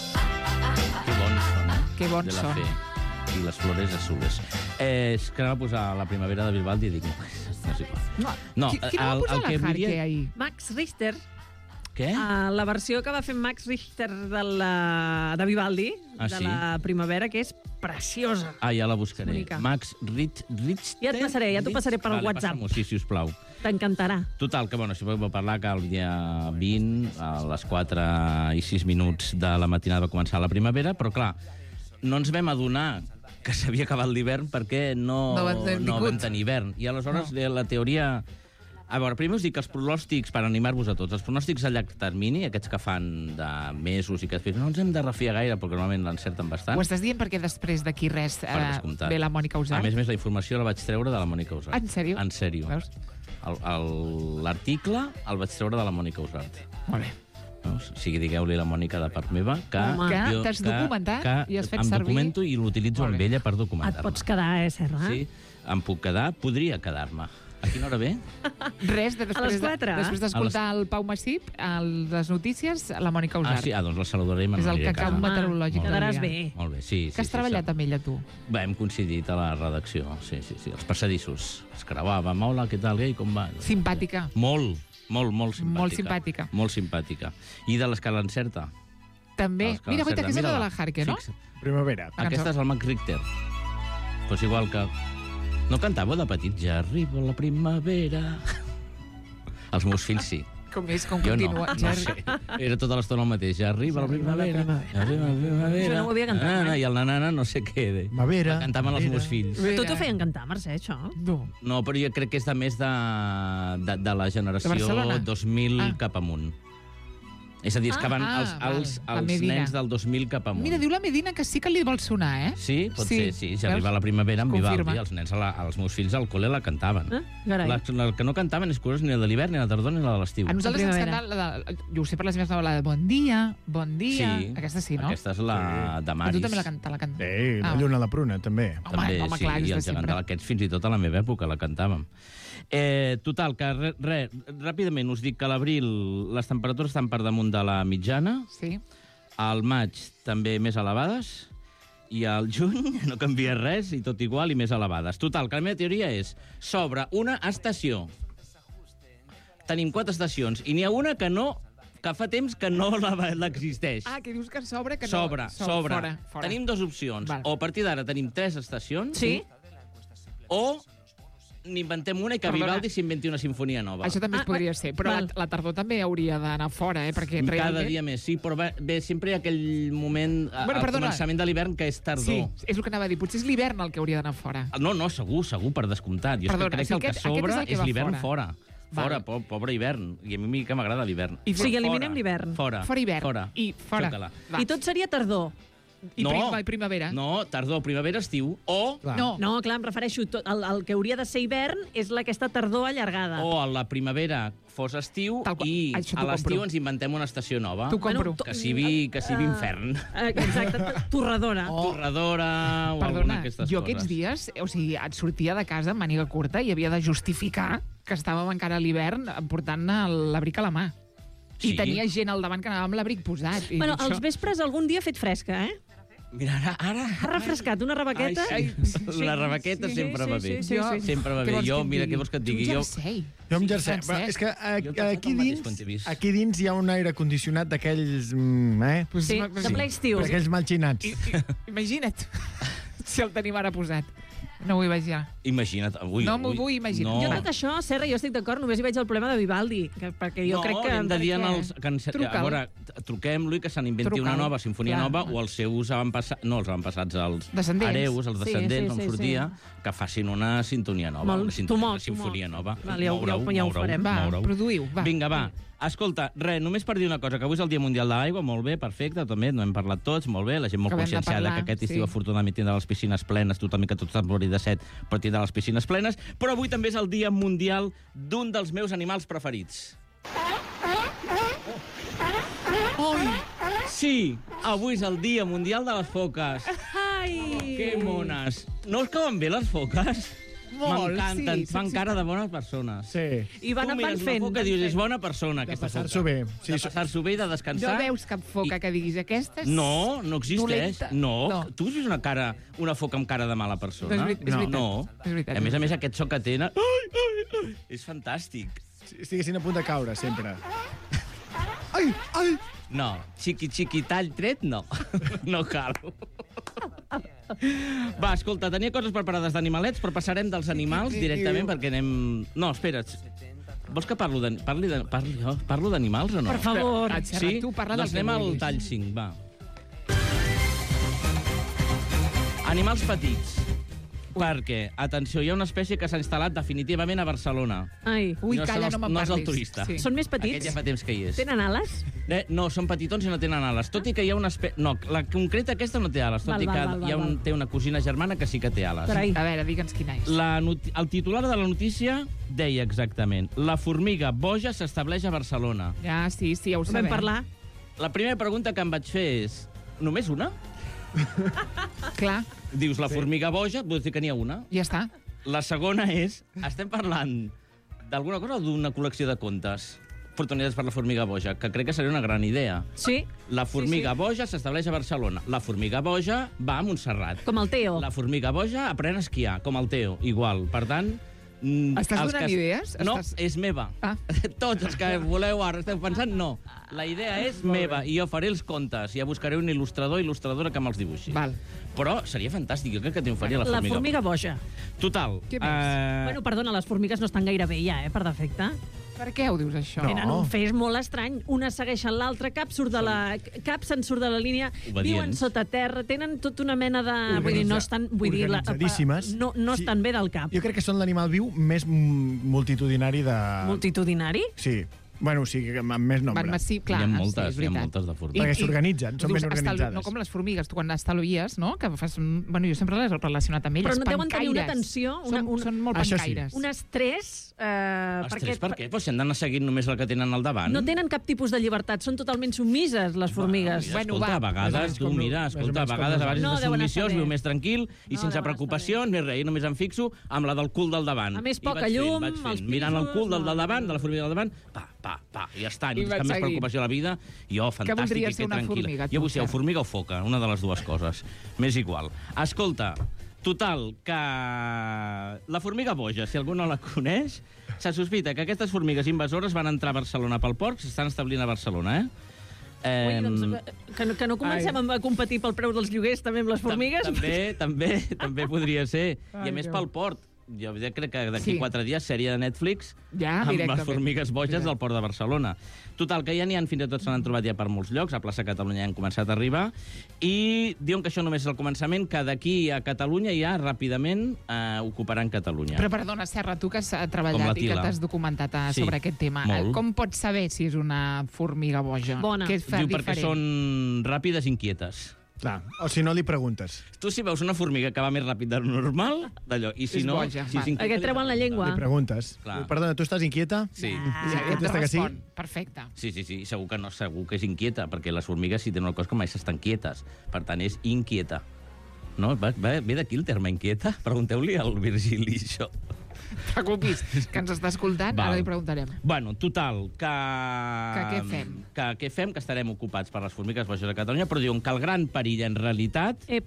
Que bons són, eh? Que bons de la són. Fe. I les flores azules. Eh, és que anava a posar la primavera de Vivaldi i dic, no, no és igual. No, No, qui, qui no va el- posar el la que Harke volia- ahir? Max Richter. Què? Uh, la versió que va fer Max Richter de, la, de Vivaldi, Ah, de sí? la primavera, que és preciosa. Ah, ja la buscaré. Bonica. Max Rich, Richter... Ja et passaré, ja t'ho passaré per vale, WhatsApp. passa-m'ho, sí, sisplau. T'encantarà. Total, que bueno, si podeu parlar que el dia vint, a les quatre i sis minuts de la matinada va començar la primavera, però clar, no ens vam adonar que s'havia acabat l'hivern perquè no, No vam tenir no vingut. vam tenir hivern. I aleshores no. la teoria... A veure, primer us dic que els pronòstics, per animar-vos a tots, els pronòstics a llarg termini, aquests que fan de mesos i que després no ens hem de refiar gaire, perquè normalment l'encerten bastant. Ho estàs dient perquè després d'aquí res Per eh, descomptat. ve la Mònica A Usart? més a més, la informació la vaig treure de la Mònica Usart. Ah, en sèrio? En sèrio. Veus? El- el- L'article el vaig treure de la Mònica Usart. Molt bé. Veus? O sigui, digueu-li a la Mònica de part meva que... Home. Que jo- t'has documentat i has fet em servir- documento i l'utilitzo amb ella per Et documentar-me. pots quedar, eh, Serra? Sí, em puc quedar, podria quedar-me. A quina hora ve? Res, de, A les després, de, quatre? després d'escoltar el Pau Massip, el, les notícies, la Mònica Ah, Usart. sí, ah, doncs la saludaré i me'n És el aniré a cacau casa. meteorològic Molt del Quedaràs dia. bé. Molt bé, sí. sí Que has sí, treballat sí. amb ella, tu? Va, hem coincidit a la redacció, sí, sí, sí. Els passadissos. Es creuàvem, hola, què tal, gai, com va? Simpàtica. Molt, molt, molt simpàtica. Molt simpàtica. Molt simpàtica. I de les que l'encerta. També. Els que Mira, guaita, l'encerten. aquesta és la de la Mira-la. Harke, no? Fixa. Primavera. Aquesta és el Max Richter. Pues igual que... No cantàveu de petit? Ja arriba la primavera... Els meus fills sí. Com és, com Jo no, continua. no sé. Era tota l'estona el mateix. Ja arriba la primavera. Ja arriba la primavera. Això no ho havia cantat Ah, mai. I el nanana no sé què. De... Mavera. Cantaven els Mavera. meus fills. A tu t'ho feien cantar, Mercè, això? No. No, però jo crec que és de més de, de, de la De generació Barcelona? dos mil Ah. cap amunt. És a dir, és que Ah, van ah, els, val. els, La els Medina. nens del dos mil cap amunt. Mira, diu la Medina que sí que li vol sonar, eh? Sí, pot Sí. ser, sí. Si Veus? arriba la primavera amb Confirma. Vivaldi, els nens, a la, els meus fills al col·le la cantaven. Eh? Carai. La, la que no cantaven és coses ni la de l'hivern, ni la de la tardor, ni la de l'estiu. A nosaltres ens primavera. canta la de... Jo ho sé per les meves noves, la de Bon dia, Bon dia... Sí. Aquesta sí, no? Aquesta és la de I Maris. tu també la canta, la canta. Ei, la Ah. lluna a la pruna, també. Home, També, home, sí, clar, és i de el gegant sempre. de l'Aquets, fins i tot a la meva època la cantàvem. Eh, total, que re, re, ràpidament us dic que a l'abril les temperatures estan per damunt de la mitjana, Sí. al maig també més elevades, i al juny no canvia res, i tot igual, i més elevades. Total, que la meva teoria és, s'obre una estació. Tenim quatre estacions, i n'hi ha una que no que fa temps que no l'existeix. Ah, que dius que s'obre, que no... Sobre, sobre. Fora, fora. Tenim dues opcions. Val. O a partir d'ara tenim tres estacions, Sí. o n'inventem una i que Perdona. Vivaldi s'inventi una sinfonia nova. Això també es podria ser, però la, la tardor també hauria d'anar fora, eh? Perquè Cada realment... dia més, sí, però bé, bé sempre hi ha aquell moment, Bueno, bueno, al perdona. començament de l'hivern, que és tardor. Sí, és el que anava a dir. Potser és l'hivern el que hauria d'anar fora. No, no, segur, segur, per descomptat. Jo Perdona, és que crec sí, que el que aquest- aquest sobra és el que és va l'hivern fora. fora. Fora, po pobre hivern. I a mi que m'agrada l'hivern. I- O sigui, eliminem Fora. l'hivern. Fora. Fora hivern. Fora. I fora. Xoca-la. I tot seria tardor. I prima- i primavera. No, tardor, primavera, estiu. O... No. no, clar, em refereixo... Tot, el, el que hauria de ser hivern és la aquesta tardor allargada. O a la primavera fos estiu i Això a t'ho l'estiu compro. ens inventem una estació nova. T'ho compro. Que sigui, que sigui infern. Eh, Exacte, torradora. Torradora o alguna Perdona, d'aquestes jo coses. aquests dies, o sigui, et sortia de casa amb màniga curta i havia de justificar que estàvem encara a l'hivern portant l'abric a la mà. I Sí. tenia gent al davant que anava amb l'abric posat. I Bueno, dic, als vespres algun dia ha fet fresca, eh? Mira, ara... ara Ha refrescat una rebequeta. Ai, sí. La rebequeta sí, sempre sí, va sí, bé. sí, sí. Sempre va Què bé. vols Jo, que et mira, digui? què vols que et digui? Tu Jo... un jersei. Jo amb jersei. Francesc. Però és que a, Jo a, aquí, el mateix dins, quan t'he vist. aquí dins hi ha un aire condicionat d'aquells... Mm, eh? Pues, Sí, de ple estiu. D'aquells malxinats. I, i, imagina't si el tenim ara posat. No ho imaginar. Imagina't, avui... No m'ho avui- vull imaginar. No. Jo tot això, Serra, jo estic d'acord, només hi veig el problema de Vivaldi, que, perquè jo no, crec que... hem de dir en perquè- els... Que en, a Truca'l. veure, truquem-lo i que se n'inventi Truca'l. una nova sinfonia Clar. nova, o els seus avantpassats, no els avantpassats, els Descendents. hereus, els Sí, descendents, sí, sí, on sortia, sí. que facin una sintonia nova, Molt- una, sintonia, tu una moc, tu sinfonia moc. nova. Val, ja ho- ja ho- ja ho Moureu, farem. Va, moureu. produïu, va. Vinga, va. Escolta, res, només per dir una cosa, que avui és el Dia Mundial de l'Aigua, molt bé, perfecte, també, no hem parlat tots, molt bé, la gent molt Acabem de conscienciada parlar, que aquest estiu sí. afortunadament tindrà les piscines plenes, tothom i que tot està morir de set, però tindrà les piscines plenes, però avui també és el Dia Mundial d'un dels meus animals preferits. Oi! Sí, avui és el Dia Mundial de les Foques. Ai! Que mones. No us cauen bé les foques? Molt, M'encanten, sí, sí, fan sí. cara de bones persones. Sí. I van, tu van mires fent. una foca van i dius, fent. és bona persona, aquesta foca. passar-s'ho bé. Sí, de això- passar-s'ho bé i de No descansar. veus cap foca que diguis aquestes? No, no existeix. Dolenta. No. No. Tu has vist una cara, una foca amb cara de mala persona? És veri- és no. veritat. No. És veritat. A més a més, aquest so que tenen... Ai, ai, ai, és fantàstic. Si estiguessin a punt de caure, sempre. Ai, ai! No, xiqui, xiqui, tall, tret, no. No cal. Va, escolta, tenia coses preparades d'animalets, però passarem dels animals directament perquè anem... No, espera't. Vols que parlo de, parli de, parli, oh, parlo d'animals o no? Per favor. Ah, Serra, Sí? tu parla doncs del que anem al vulguis. tall cinc, va. Animals petits. Perquè, atenció, hi ha una espècie que s'ha instal·lat definitivament a Barcelona. Ai. Ui, no calla, són els- no me'n No és el parlis. turista. Sí. Són més Aquest petits? ja fa temps que hi és. Tenen ales? Eh, no, són petitons i no tenen ales. Tot i que hi ha una espècie... No, la concreta aquesta no té ales, tot Val, i que val, val, hi ha un, val. té una cosina germana que sí que té ales. Carai. A veure, digue'ns quina és. La noti- el titular de la notícia deia exactament: la formiga boja s'estableix a Barcelona. Ja, sí, sí, ja ho Vam sabem. parlar. La primera pregunta que em vaig fer és: només una? Clar, Dius, la formiga boja, vols dir que n'hi ha una? ja està. La segona és: estem parlant d'alguna cosa o d'una col·lecció de contes? Oportunitats per la formiga boja, que crec que seria una gran idea. Sí. La formiga Sí, sí. boja s'estableix a Barcelona. La formiga boja va a Montserrat. Com el Teo. La formiga boja aprèn a esquiar, com el Teo, igual. Per tant... mm, Estàs els donant que... idees? No, Estàs- és meva. Ah. Tots els que voleu ara esteu pensant, no. La idea és meva i jo faré els contes. Ja buscaré un il·lustrador il·lustradora que me'ls dibuixi. Val. Però seria fantàstic, jo crec que triomfaria la La formiga. formiga boja. Total. Què més? eh, Bueno, perdona, les formigues no estan gaire bé ja, eh, per defecte. Per què ho dius, això? No. Tenen un fes molt estrany. Una segueixen l'altra, cap surt de la... cap se'n surt de la línia, Obedients. viuen sota terra, tenen tota una mena de... Vull dir, no estan... Vull dir, la, Organitzadíssimes. no, no Sí. estan bé del cap. Jo crec que són l'animal viu més mm, multitudinari de... Multitudinari? Sí. Bueno, o sigui, amb més nombre. Van massiu, clar. Hi ha sí, moltes, és hi ha veritat. moltes de I- formiga. Perquè i- s'organitzen, són dius, ben estal- organitzades. No com les formigues, tu quan estalvies, no? Que fas... un- Bueno, jo sempre les he relacionat amb elles. Però no deuen tenir una Pancaires. tensió, una- Són, una- són molt Això sí. pancaires. Un estrès... Eh, Ostres, per què? Però si han d'anar seguint només el que tenen al davant. No tenen cap tipus de llibertat, són totalment submises, les formigues. Mira, escolta, a vegades, tu mira, escolta, a vegades a vegades No, de deuen submissió estar es viu bé. més tranquil i No, sense deuen preocupacions ni res, i només em fixo amb la del cul del davant. A més, I poca vaig fent, llum, vaig fent, els mirant el cul del, pisos, del no. davant, de la formiga del davant, pa, pa, pa, i ja està, I no tens vaig cap més seguint. preocupació a la vida. Jo, fantàstic, voldries i ser que una tranquil·la. formiga, tu, Jo vull ser o Serra? formiga o foca, una de les dues coses. M'és igual. Escolta, Total, que la formiga boja, si algú no la coneix, se sospita que aquestes formigues invasores van entrar a Barcelona pel port, s'estan establint a Barcelona, eh? Ui, doncs, que, no, que no comencem Ai. a competir pel preu dels lloguers, també, amb les formigues? També, també, també podria ser. I a més pel port. Jo crec que d'aquí sí. quatre dies sèrie de Netflix ja, amb les formigues boges del port de Barcelona. Total, que ja n'hi ha, fins i tot se n'han trobat ja per molts llocs, a plaça Catalunya ja han començat a arribar, i diuen que això només és el començament, que d'aquí a Catalunya ja ràpidament eh, ocuparan Catalunya. Però perdona, Serra, tu que has treballat i que t'has documentat sí, sobre aquest tema, molt. Com pots saber si és una formiga boja? Bona. Què fa Diu diferent? Perquè són ràpides i inquietes. Clar, o si no li preguntes. Tu si veus una formiga que va més ràpid del normal, d'allò, i si és no... boja, si inquieta, perquè treuen la llengua. Li preguntes. Clar. Perdona, tu estàs inquieta? Sí. Ah, sí. et Que sí? Perfecte. Sí, sí, sí, segur que no, segur que és inquieta, perquè les formigues, si tenen una cosa, que mai s'estan quietes. Per tant, és inquieta. No? Va, va, ve d'aquí el terme inquieta? Pregunteu-li al Virgili això. Preocupis, que ens està escoltant, Val. Ara li preguntarem. Bueno, total, que... Que què fem? Que què fem? Que estarem ocupats per les formigues boges de Catalunya, però diuen que el gran perill, en realitat... Ep.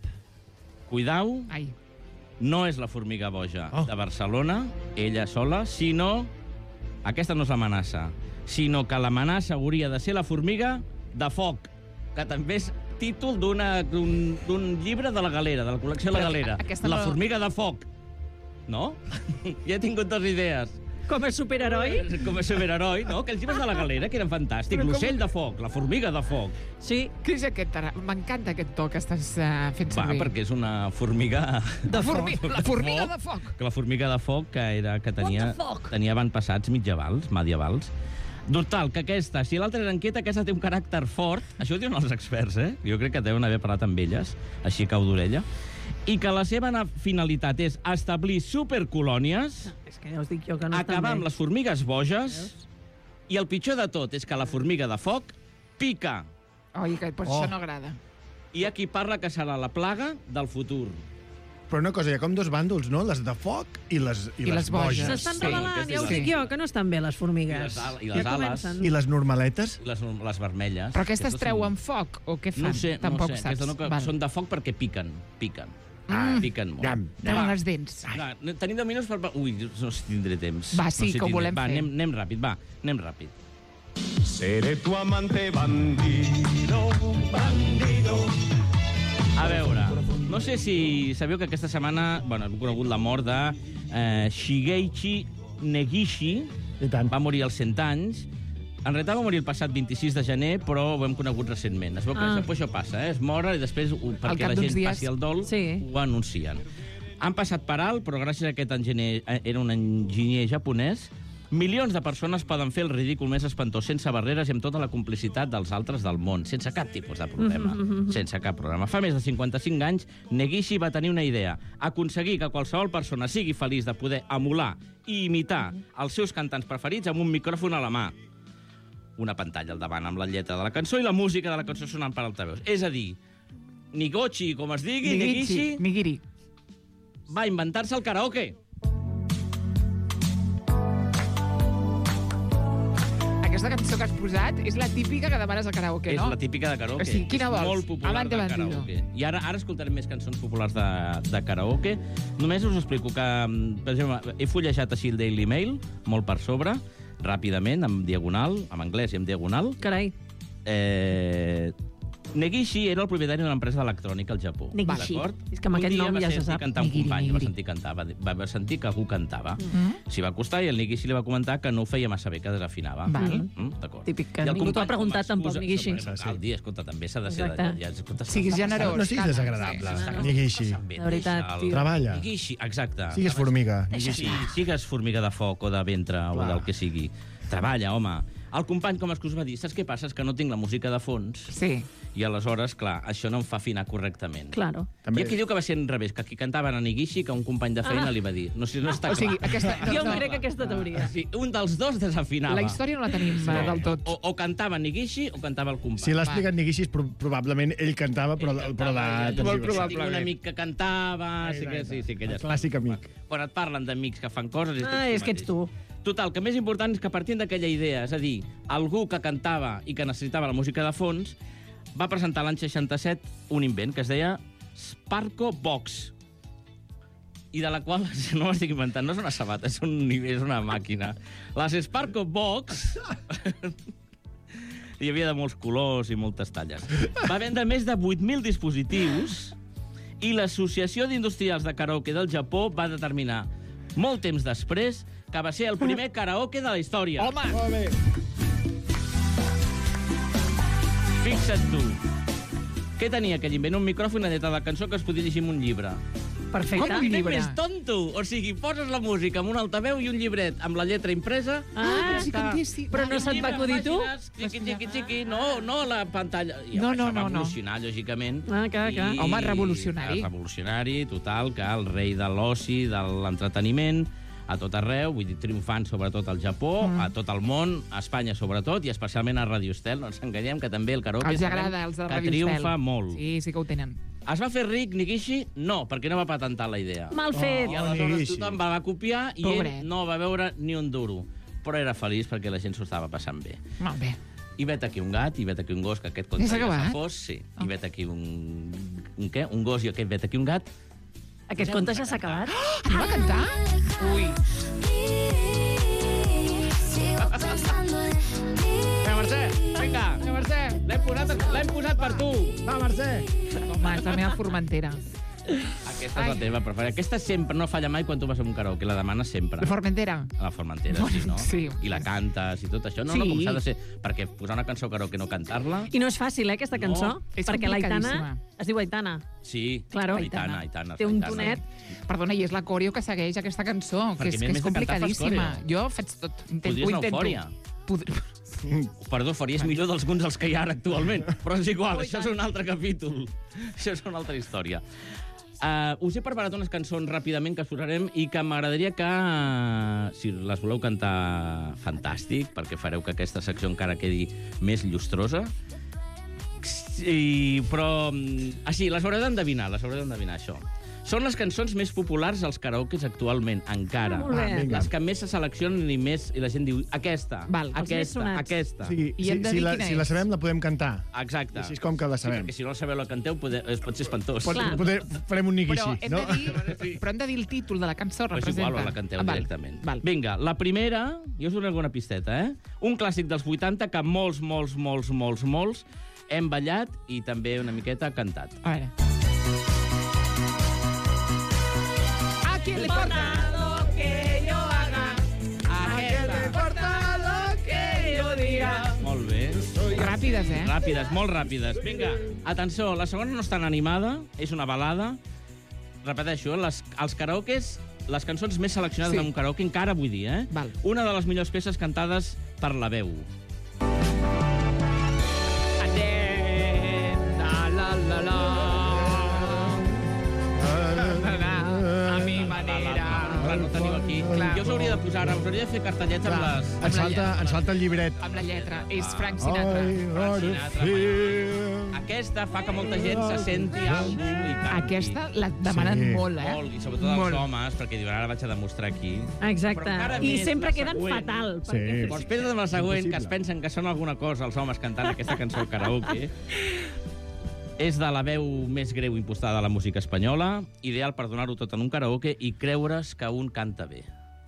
Cuidau, Ai. no és la formiga boja Oh. de Barcelona, ella sola, sinó... Aquesta no és l'amenaça, sinó que l'amenaça hauria de ser la formiga de foc, que també és títol d'un llibre de la Galera, de la col·lecció de la Galera. La no... formiga de foc. No? Ja he tingut dues idees. Com a superheroi? Com a superheroi, no? Aquells llibres de la Galera, que eren fantàstics. L'ocell com... de foc, la formiga de foc. Sí. Què és aquest? M'encanta aquest to que estàs uh, fent servir. Va, perquè és una formiga... De formi... La formiga de foc. Que la formiga de foc que, era, que tenia, tenia avantpassats mitjavals, medievals. Total, que aquesta, si l'altra era inquieta, aquesta té un caràcter fort. Això ho diuen els experts, eh? Jo crec que deuen haver parlat amb elles, així cau d'orella. I que la seva finalitat és establir supercolònies, és que ja us dic jo que no acabar amb les formigues boges, i el pitjor de tot és que la formiga de foc pica. Oi, que per oh. això no agrada. I aquí parla que serà la plaga del futur. Però una cosa, hi ha com dos bàndols, no? Les de foc i les, i I les, les boges. boges. S'estan revelant, ja us dic jo, que no estan bé les formigues. I les, al I les ja ales. I les normaletes? I les, les vermelles. Però aquestes treuen foc, o què fan? No sé, Tampoc no sé. saps. No, que Val. són de foc perquè piquen, piquen. Ah, piquen molt. Llam, treuen les dents. Va, tenim deu minuts per... Ui, no si tindré temps. Va, sí, no si que ho volem va, fer. Anem, anem ràpid, va, anem ràpid. Seré tu amante bandido, bandido. A veure, no sé si sabeu que aquesta setmana, bueno, hem conegut la mort de eh, Shigeichi Negishi. I tant. Va morir als cent anys. En realitat va morir el passat vint-i-sis de gener, però ho hem conegut recentment. Es veu que ah. això, això passa, eh? Es mor i després, perquè la gent dies... passi el dol, sí. ho anuncien. Han passat per alt, però gràcies a aquest enginyer, era un enginyer japonès, milions de persones poden fer el ridícul més espantós, sense barreres i amb tota la complicitat dels altres del món, sense cap tipus de problema. Mm-hmm. Sense cap problema. Fa més de cinquanta-cinc anys, Negishi va tenir una idea. Aconseguir que qualsevol persona sigui feliç de poder emular i imitar els seus cantants preferits amb un micròfon a la mà. Una pantalla al davant amb la lletra de la cançó i la música de la cançó sonant per altaveus. És a dir, Nigochi, com es digui, Negishi, Nigiri, va inventar-se el karaoke. Aquesta cançó que has posat és la típica que demanes al karaoke, no? És la típica de karaoke. O sigui, quina vols? És molt popular Avante de bandido. karaoke. I ara ara escoltarem més cançons populars de, de karaoke. Només us explico que, per exemple, he fullejat així el Daily Mail, molt per sobre, ràpidament, en diagonal, en anglès i en diagonal. Carai. Eh... Negishi era el propietari d'una empresa d'electrònica al Japó. Negishi. És que amb aquest nom ja se sap. Un dia va sentir cantar un company, va sentir cantar, va, va sentir que algú cantava. Mm-hmm. S'hi va acostar i el Negishi li va comentar que no ho feia massa bé, que desafinava. Val. Mm, D'acord. Típic que ningú t'ho ha preguntat tampoc, Negishi. Cal dir, escolta, també s'ha de ser... Ja, escolta, siguis generós. No siguis desagradable, Negishi. De veritat, tio. Treballa. Negishi, exacte. Sigues formiga. Sí, sigues formiga de foc o de ventre o del que sigui. Treballa, home. El company, com es que us va dir, saps què passa? És que no tinc la música de fons. Sí. I aleshores, clar, això no em fa afinar correctament. Claro. També... I aquí diu que va ser en revés, que qui cantava era Negishi, que un company de feina ah. li va dir. No sé, no està o sigui, clar. Aquesta... Jo em crec aquesta teoria. Sí, un dels dos desafinava. La història no la tenim sí. del tot. O, o cantava Negishi o cantava el company. Si l'ha explicat Negishi, probablement ell cantava, però, ell cantava, però la... Molt probablement. Tinc un amic que cantava... Ai, sí, que, sí, sí, que ja el clàssic amic. Quan et parlen d'amics que fan coses... Ah, és que ets tu. Total, que més important és que partint d'aquella idea, és a dir, algú que cantava i que necessitava la música de fons, va presentar l'any seixanta-set un invent que es deia Sparko Box. i de la qual, no m'estic inventant, no és una sabata, és, un, és una màquina. Les Sparko Box... Hi havia de molts colors i moltes talles. Va vendre més de vuit mil dispositius i l'Associació d'Industrials de Karaoke del Japó va determinar, molt temps després, que va ser el primer karaoke de la història. Home! Fixa't tu. Què tenia aquell invent? Un micròfon i una lletra de cançó que es podia llegir en un llibre. Perfecte. Com un llibre? Més tonto! O sigui, poses la música amb un altaveu i un llibret amb la lletra impresa. Ah, si cantessi. Però no se't va acudir tu? Xiqui, xiqui, xiqui. No, no la pantalla. I No, això no, va no, no. evolucionar, lògicament. Ah, clar, clar. I- Home, revolucionari. Revolucionari, total, que el rei de l'oci, de l'entreteniment, a tot arreu, vull dir, triomfant sobretot al Japó, mm. a tot el món, a Espanya sobretot, i especialment a Radio Estel. No ens enganyem, que també el karaoke Els sabem agrada, els de que Radio Estel. triomfa molt. Sí, sí que ho tenen. Es va fer ric Nigishi? No, perquè no va patentar la idea. Mal fet. I aleshores tothom va, va copiar i Pobret. ell no va veure ni un duro. Però era feliç perquè la gent s'ho estava passant bé. Molt bé. I vet aquí un gat, i vet aquí un gos, que aquest conte Ja s'ha ja acabat? s'ha fos, sí. I vet aquí un... un què? Un gos i aquest vet aquí un gat. Aquest conte ja s'ha acabat? Anem a cantar? Ui. Va, Mercè, vinga. Vinga, Mercè. L'hem posat, l'hem posat per tu. Va, Mercè. Home, és la meva Formentera. Aquesta és la teva preferida. Aquesta sempre no falla mai quan tu vas a un karaoke. La demanes sempre. La Formentera. A la Formentera, sí, no? Sí. I la cantes i tot això. No, Sí. no, com s'ha de ser. Perquè posar una cançó a karaoke no cantar-la... I no és fàcil, eh, aquesta cançó? No. És perquè l'Aitana... complicadíssima. Es diu Aitana. Sí, Claro. Aitana, Aitana. Té un Aitana. tonet. Perdona, i és la coreo que segueix aquesta cançó, que Perquè és, a que més és de cantar, fas complicadíssima. coreo. Jo faig tot. Intent, Podries ho anar a intento. Eufòria. Pod... Perdó, faries millor d'alguns dels que hi ha ara actualment. Però és igual, això és un altre capítol. Això és una altra història. Uh, us he preparat unes cançons ràpidament que posarem i que m'agradaria que, uh, si les voleu cantar, fantàstic, perquè fareu que aquesta secció encara quedi més llustrosa. Sí, però... mm, Ah, sí, les haureu d'endevinar, les haureu d'endevinar, això. Són les cançons més populars als karaokes actualment, encara. Ah, molt bé. Ah, vinga. Les que més se seleccionen i més, i la gent diu, aquesta, Val, els més aquesta, sonats. aquesta. Sí, I si, hem de si, dir la, quina si la és. sabem, la podem cantar. Exacte. Així és com que la sabem. Sí, perquè si no la sabeu, la canteu, poder, es pot ser espantós. Pot, Clar. poder, farem un Però niquishi, hem, no? de dir, però hem de dir el títol de la cançó, Però és representa. igual, o la canteu Ah, val, directament. Val. Vinga, la primera, jo us donaré alguna pisteta, eh? Un clàssic dels vuitanta que molts, molts, molts, molts, molts hem ballat i també una miqueta cantat. A veure. ¿A quién le importa lo que yo haga? ¿A quién le importa lo que yo diga? Molt bé. Ràpides, eh? Ràpides, molt ràpides. Vinga, atenció, la segona no és tan animada, és una balada. Repeteixo, les, els karaokes, les cançons més seleccionades Sí. en un karaoke, encara vull dir, eh? Val. Una de les millors peces cantades per la veu. La, la, la, la. A mi manera. Clar, no teniu aquí. Clar. Jo us hauria de posar, us hauria de fer cartellets amb Clar, les... ens, falta, ens falta el llibret. Amb la lletra. És Frank Sinatra. I got a Sinatra, feel. Aquesta fa que molta gent se senti àlbum i canti. Aquesta la demanen Sí. molt, eh? Molt, i sobretot els Molt. homes, perquè diuen, ara vaig a demostrar aquí. Exacte. Però encara I més sempre la queden següent. fatal. Sí. Perquè... Però espera't amb la següent, que es pensen que són alguna cosa els homes cantant aquesta cançó al karaoke. És de la veu més greu impostada de la música espanyola, ideal per donar-ho tot en un karaoke i creure's que un canta bé.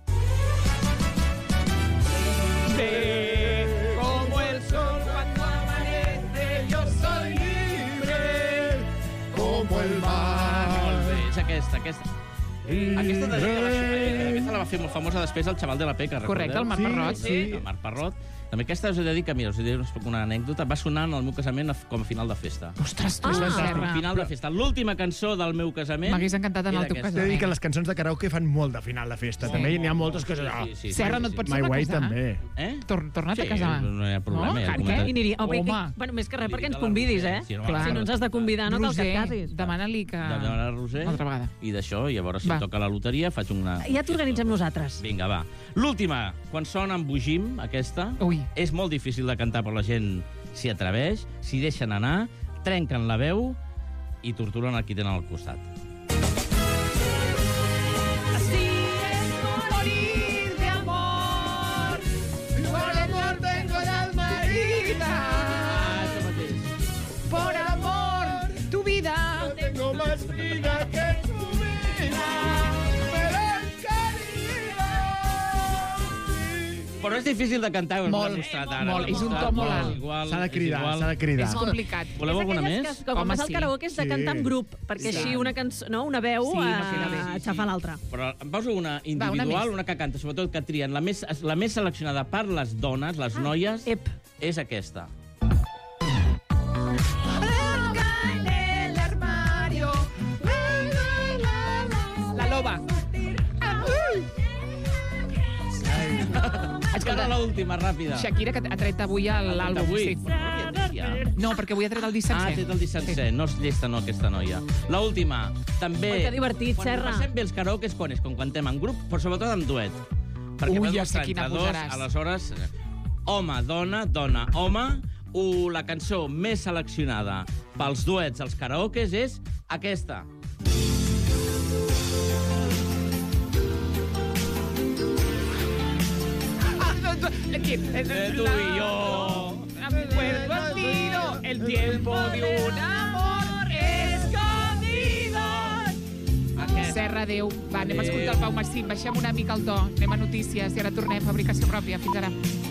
Sé como el sol cuando amanece, yo soy libre como el mar. Molt bé, és aquesta, aquesta. Aquesta, de, aquesta, aquesta la va fer molt famosa després el xaval de la Peca, recordeu? Correcte, el Marc Parrot, sí. El Marc Parrot. També aquesta us he de dir que, mira, us he de dir una anècdota, va sonar en el meu casament com a final de festa. Ostres, tu Ah. ah, Com a Serra. final de festa. L'última cançó del meu casament... M'hagués encantat anar al teu era aquesta. T'he de dir casament. que les cançons de karaoke fan molt de final de festa. Sí. També n'hi ha moltes coses. Ah, Sí, sí, sí, Serra, sí, no sí. et pots My anar a Way casar? també. Eh? Tor torna't Sí, a casar. no hi ha problema. No? ja Per he què? comentat. I aniria... Home, Home. que, bueno, més que res Li perquè dic ens a la convidis, Roser, eh? si no Clar. Si no ens has de convidar, no te'ls Roser, casis. demana-li que... De demanar a Roser. Una altra vegada. I d'això, llavors, si Va. em toca la loteria, faig una... Ja t'organitzem nosaltres. Vinga, va. L'última, quan sona embogim, aquesta, Ui. és molt difícil de cantar, però la gent s'hi atreveix, s'hi deixen anar, trenquen la veu i torturen el qui tenen al costat. Así es morir de amor, por amor tengo el alma herida, por amor tu vida, Tengo más vida que tu vida. Però és difícil de cantar, ho hem Molt, demostrat ara. molt, és un to molt alt. S'ha de cridar, s'ha de cridar. És complicat. Voleu alguna més? Que, que quan vas al karaoke és de cantar en grup, perquè així una cançó, no, una veu Sí, no eh, queda bé. aixafa l'altra. Però em poso una individual, més. una que canta, sobretot que trien. La més, la més seleccionada per les dones, les noies, és aquesta. La loba. Escolta, l'última, ràpida. Shakira, que ha tret avui l'àlbum. Avui? Sí. No, perquè avui ha tret el disc Ah, sencer. ha tret el disc sencer. No és llesta, no, aquesta noia. L'última, també... Oi, que divertit, quan Serra. Quan passem bé els karaokes, quan és? Com quan cantem en grup, però sobretot en duet. Perquè Ui, vas ja mostrar sé quina entre dos, posaràs. aleshores, home, dona, dona, home, o la cançó més seleccionada pels duets als karaokes és aquesta. De tú y yo. Puerto olvido, el tiempo de un amor escondido. Serra, adéu. Va, anem a escoltar el Pau Massim. Baixem una mica el to. Anem a notícies i ara tornem. Fabricació pròpia. Fins ara.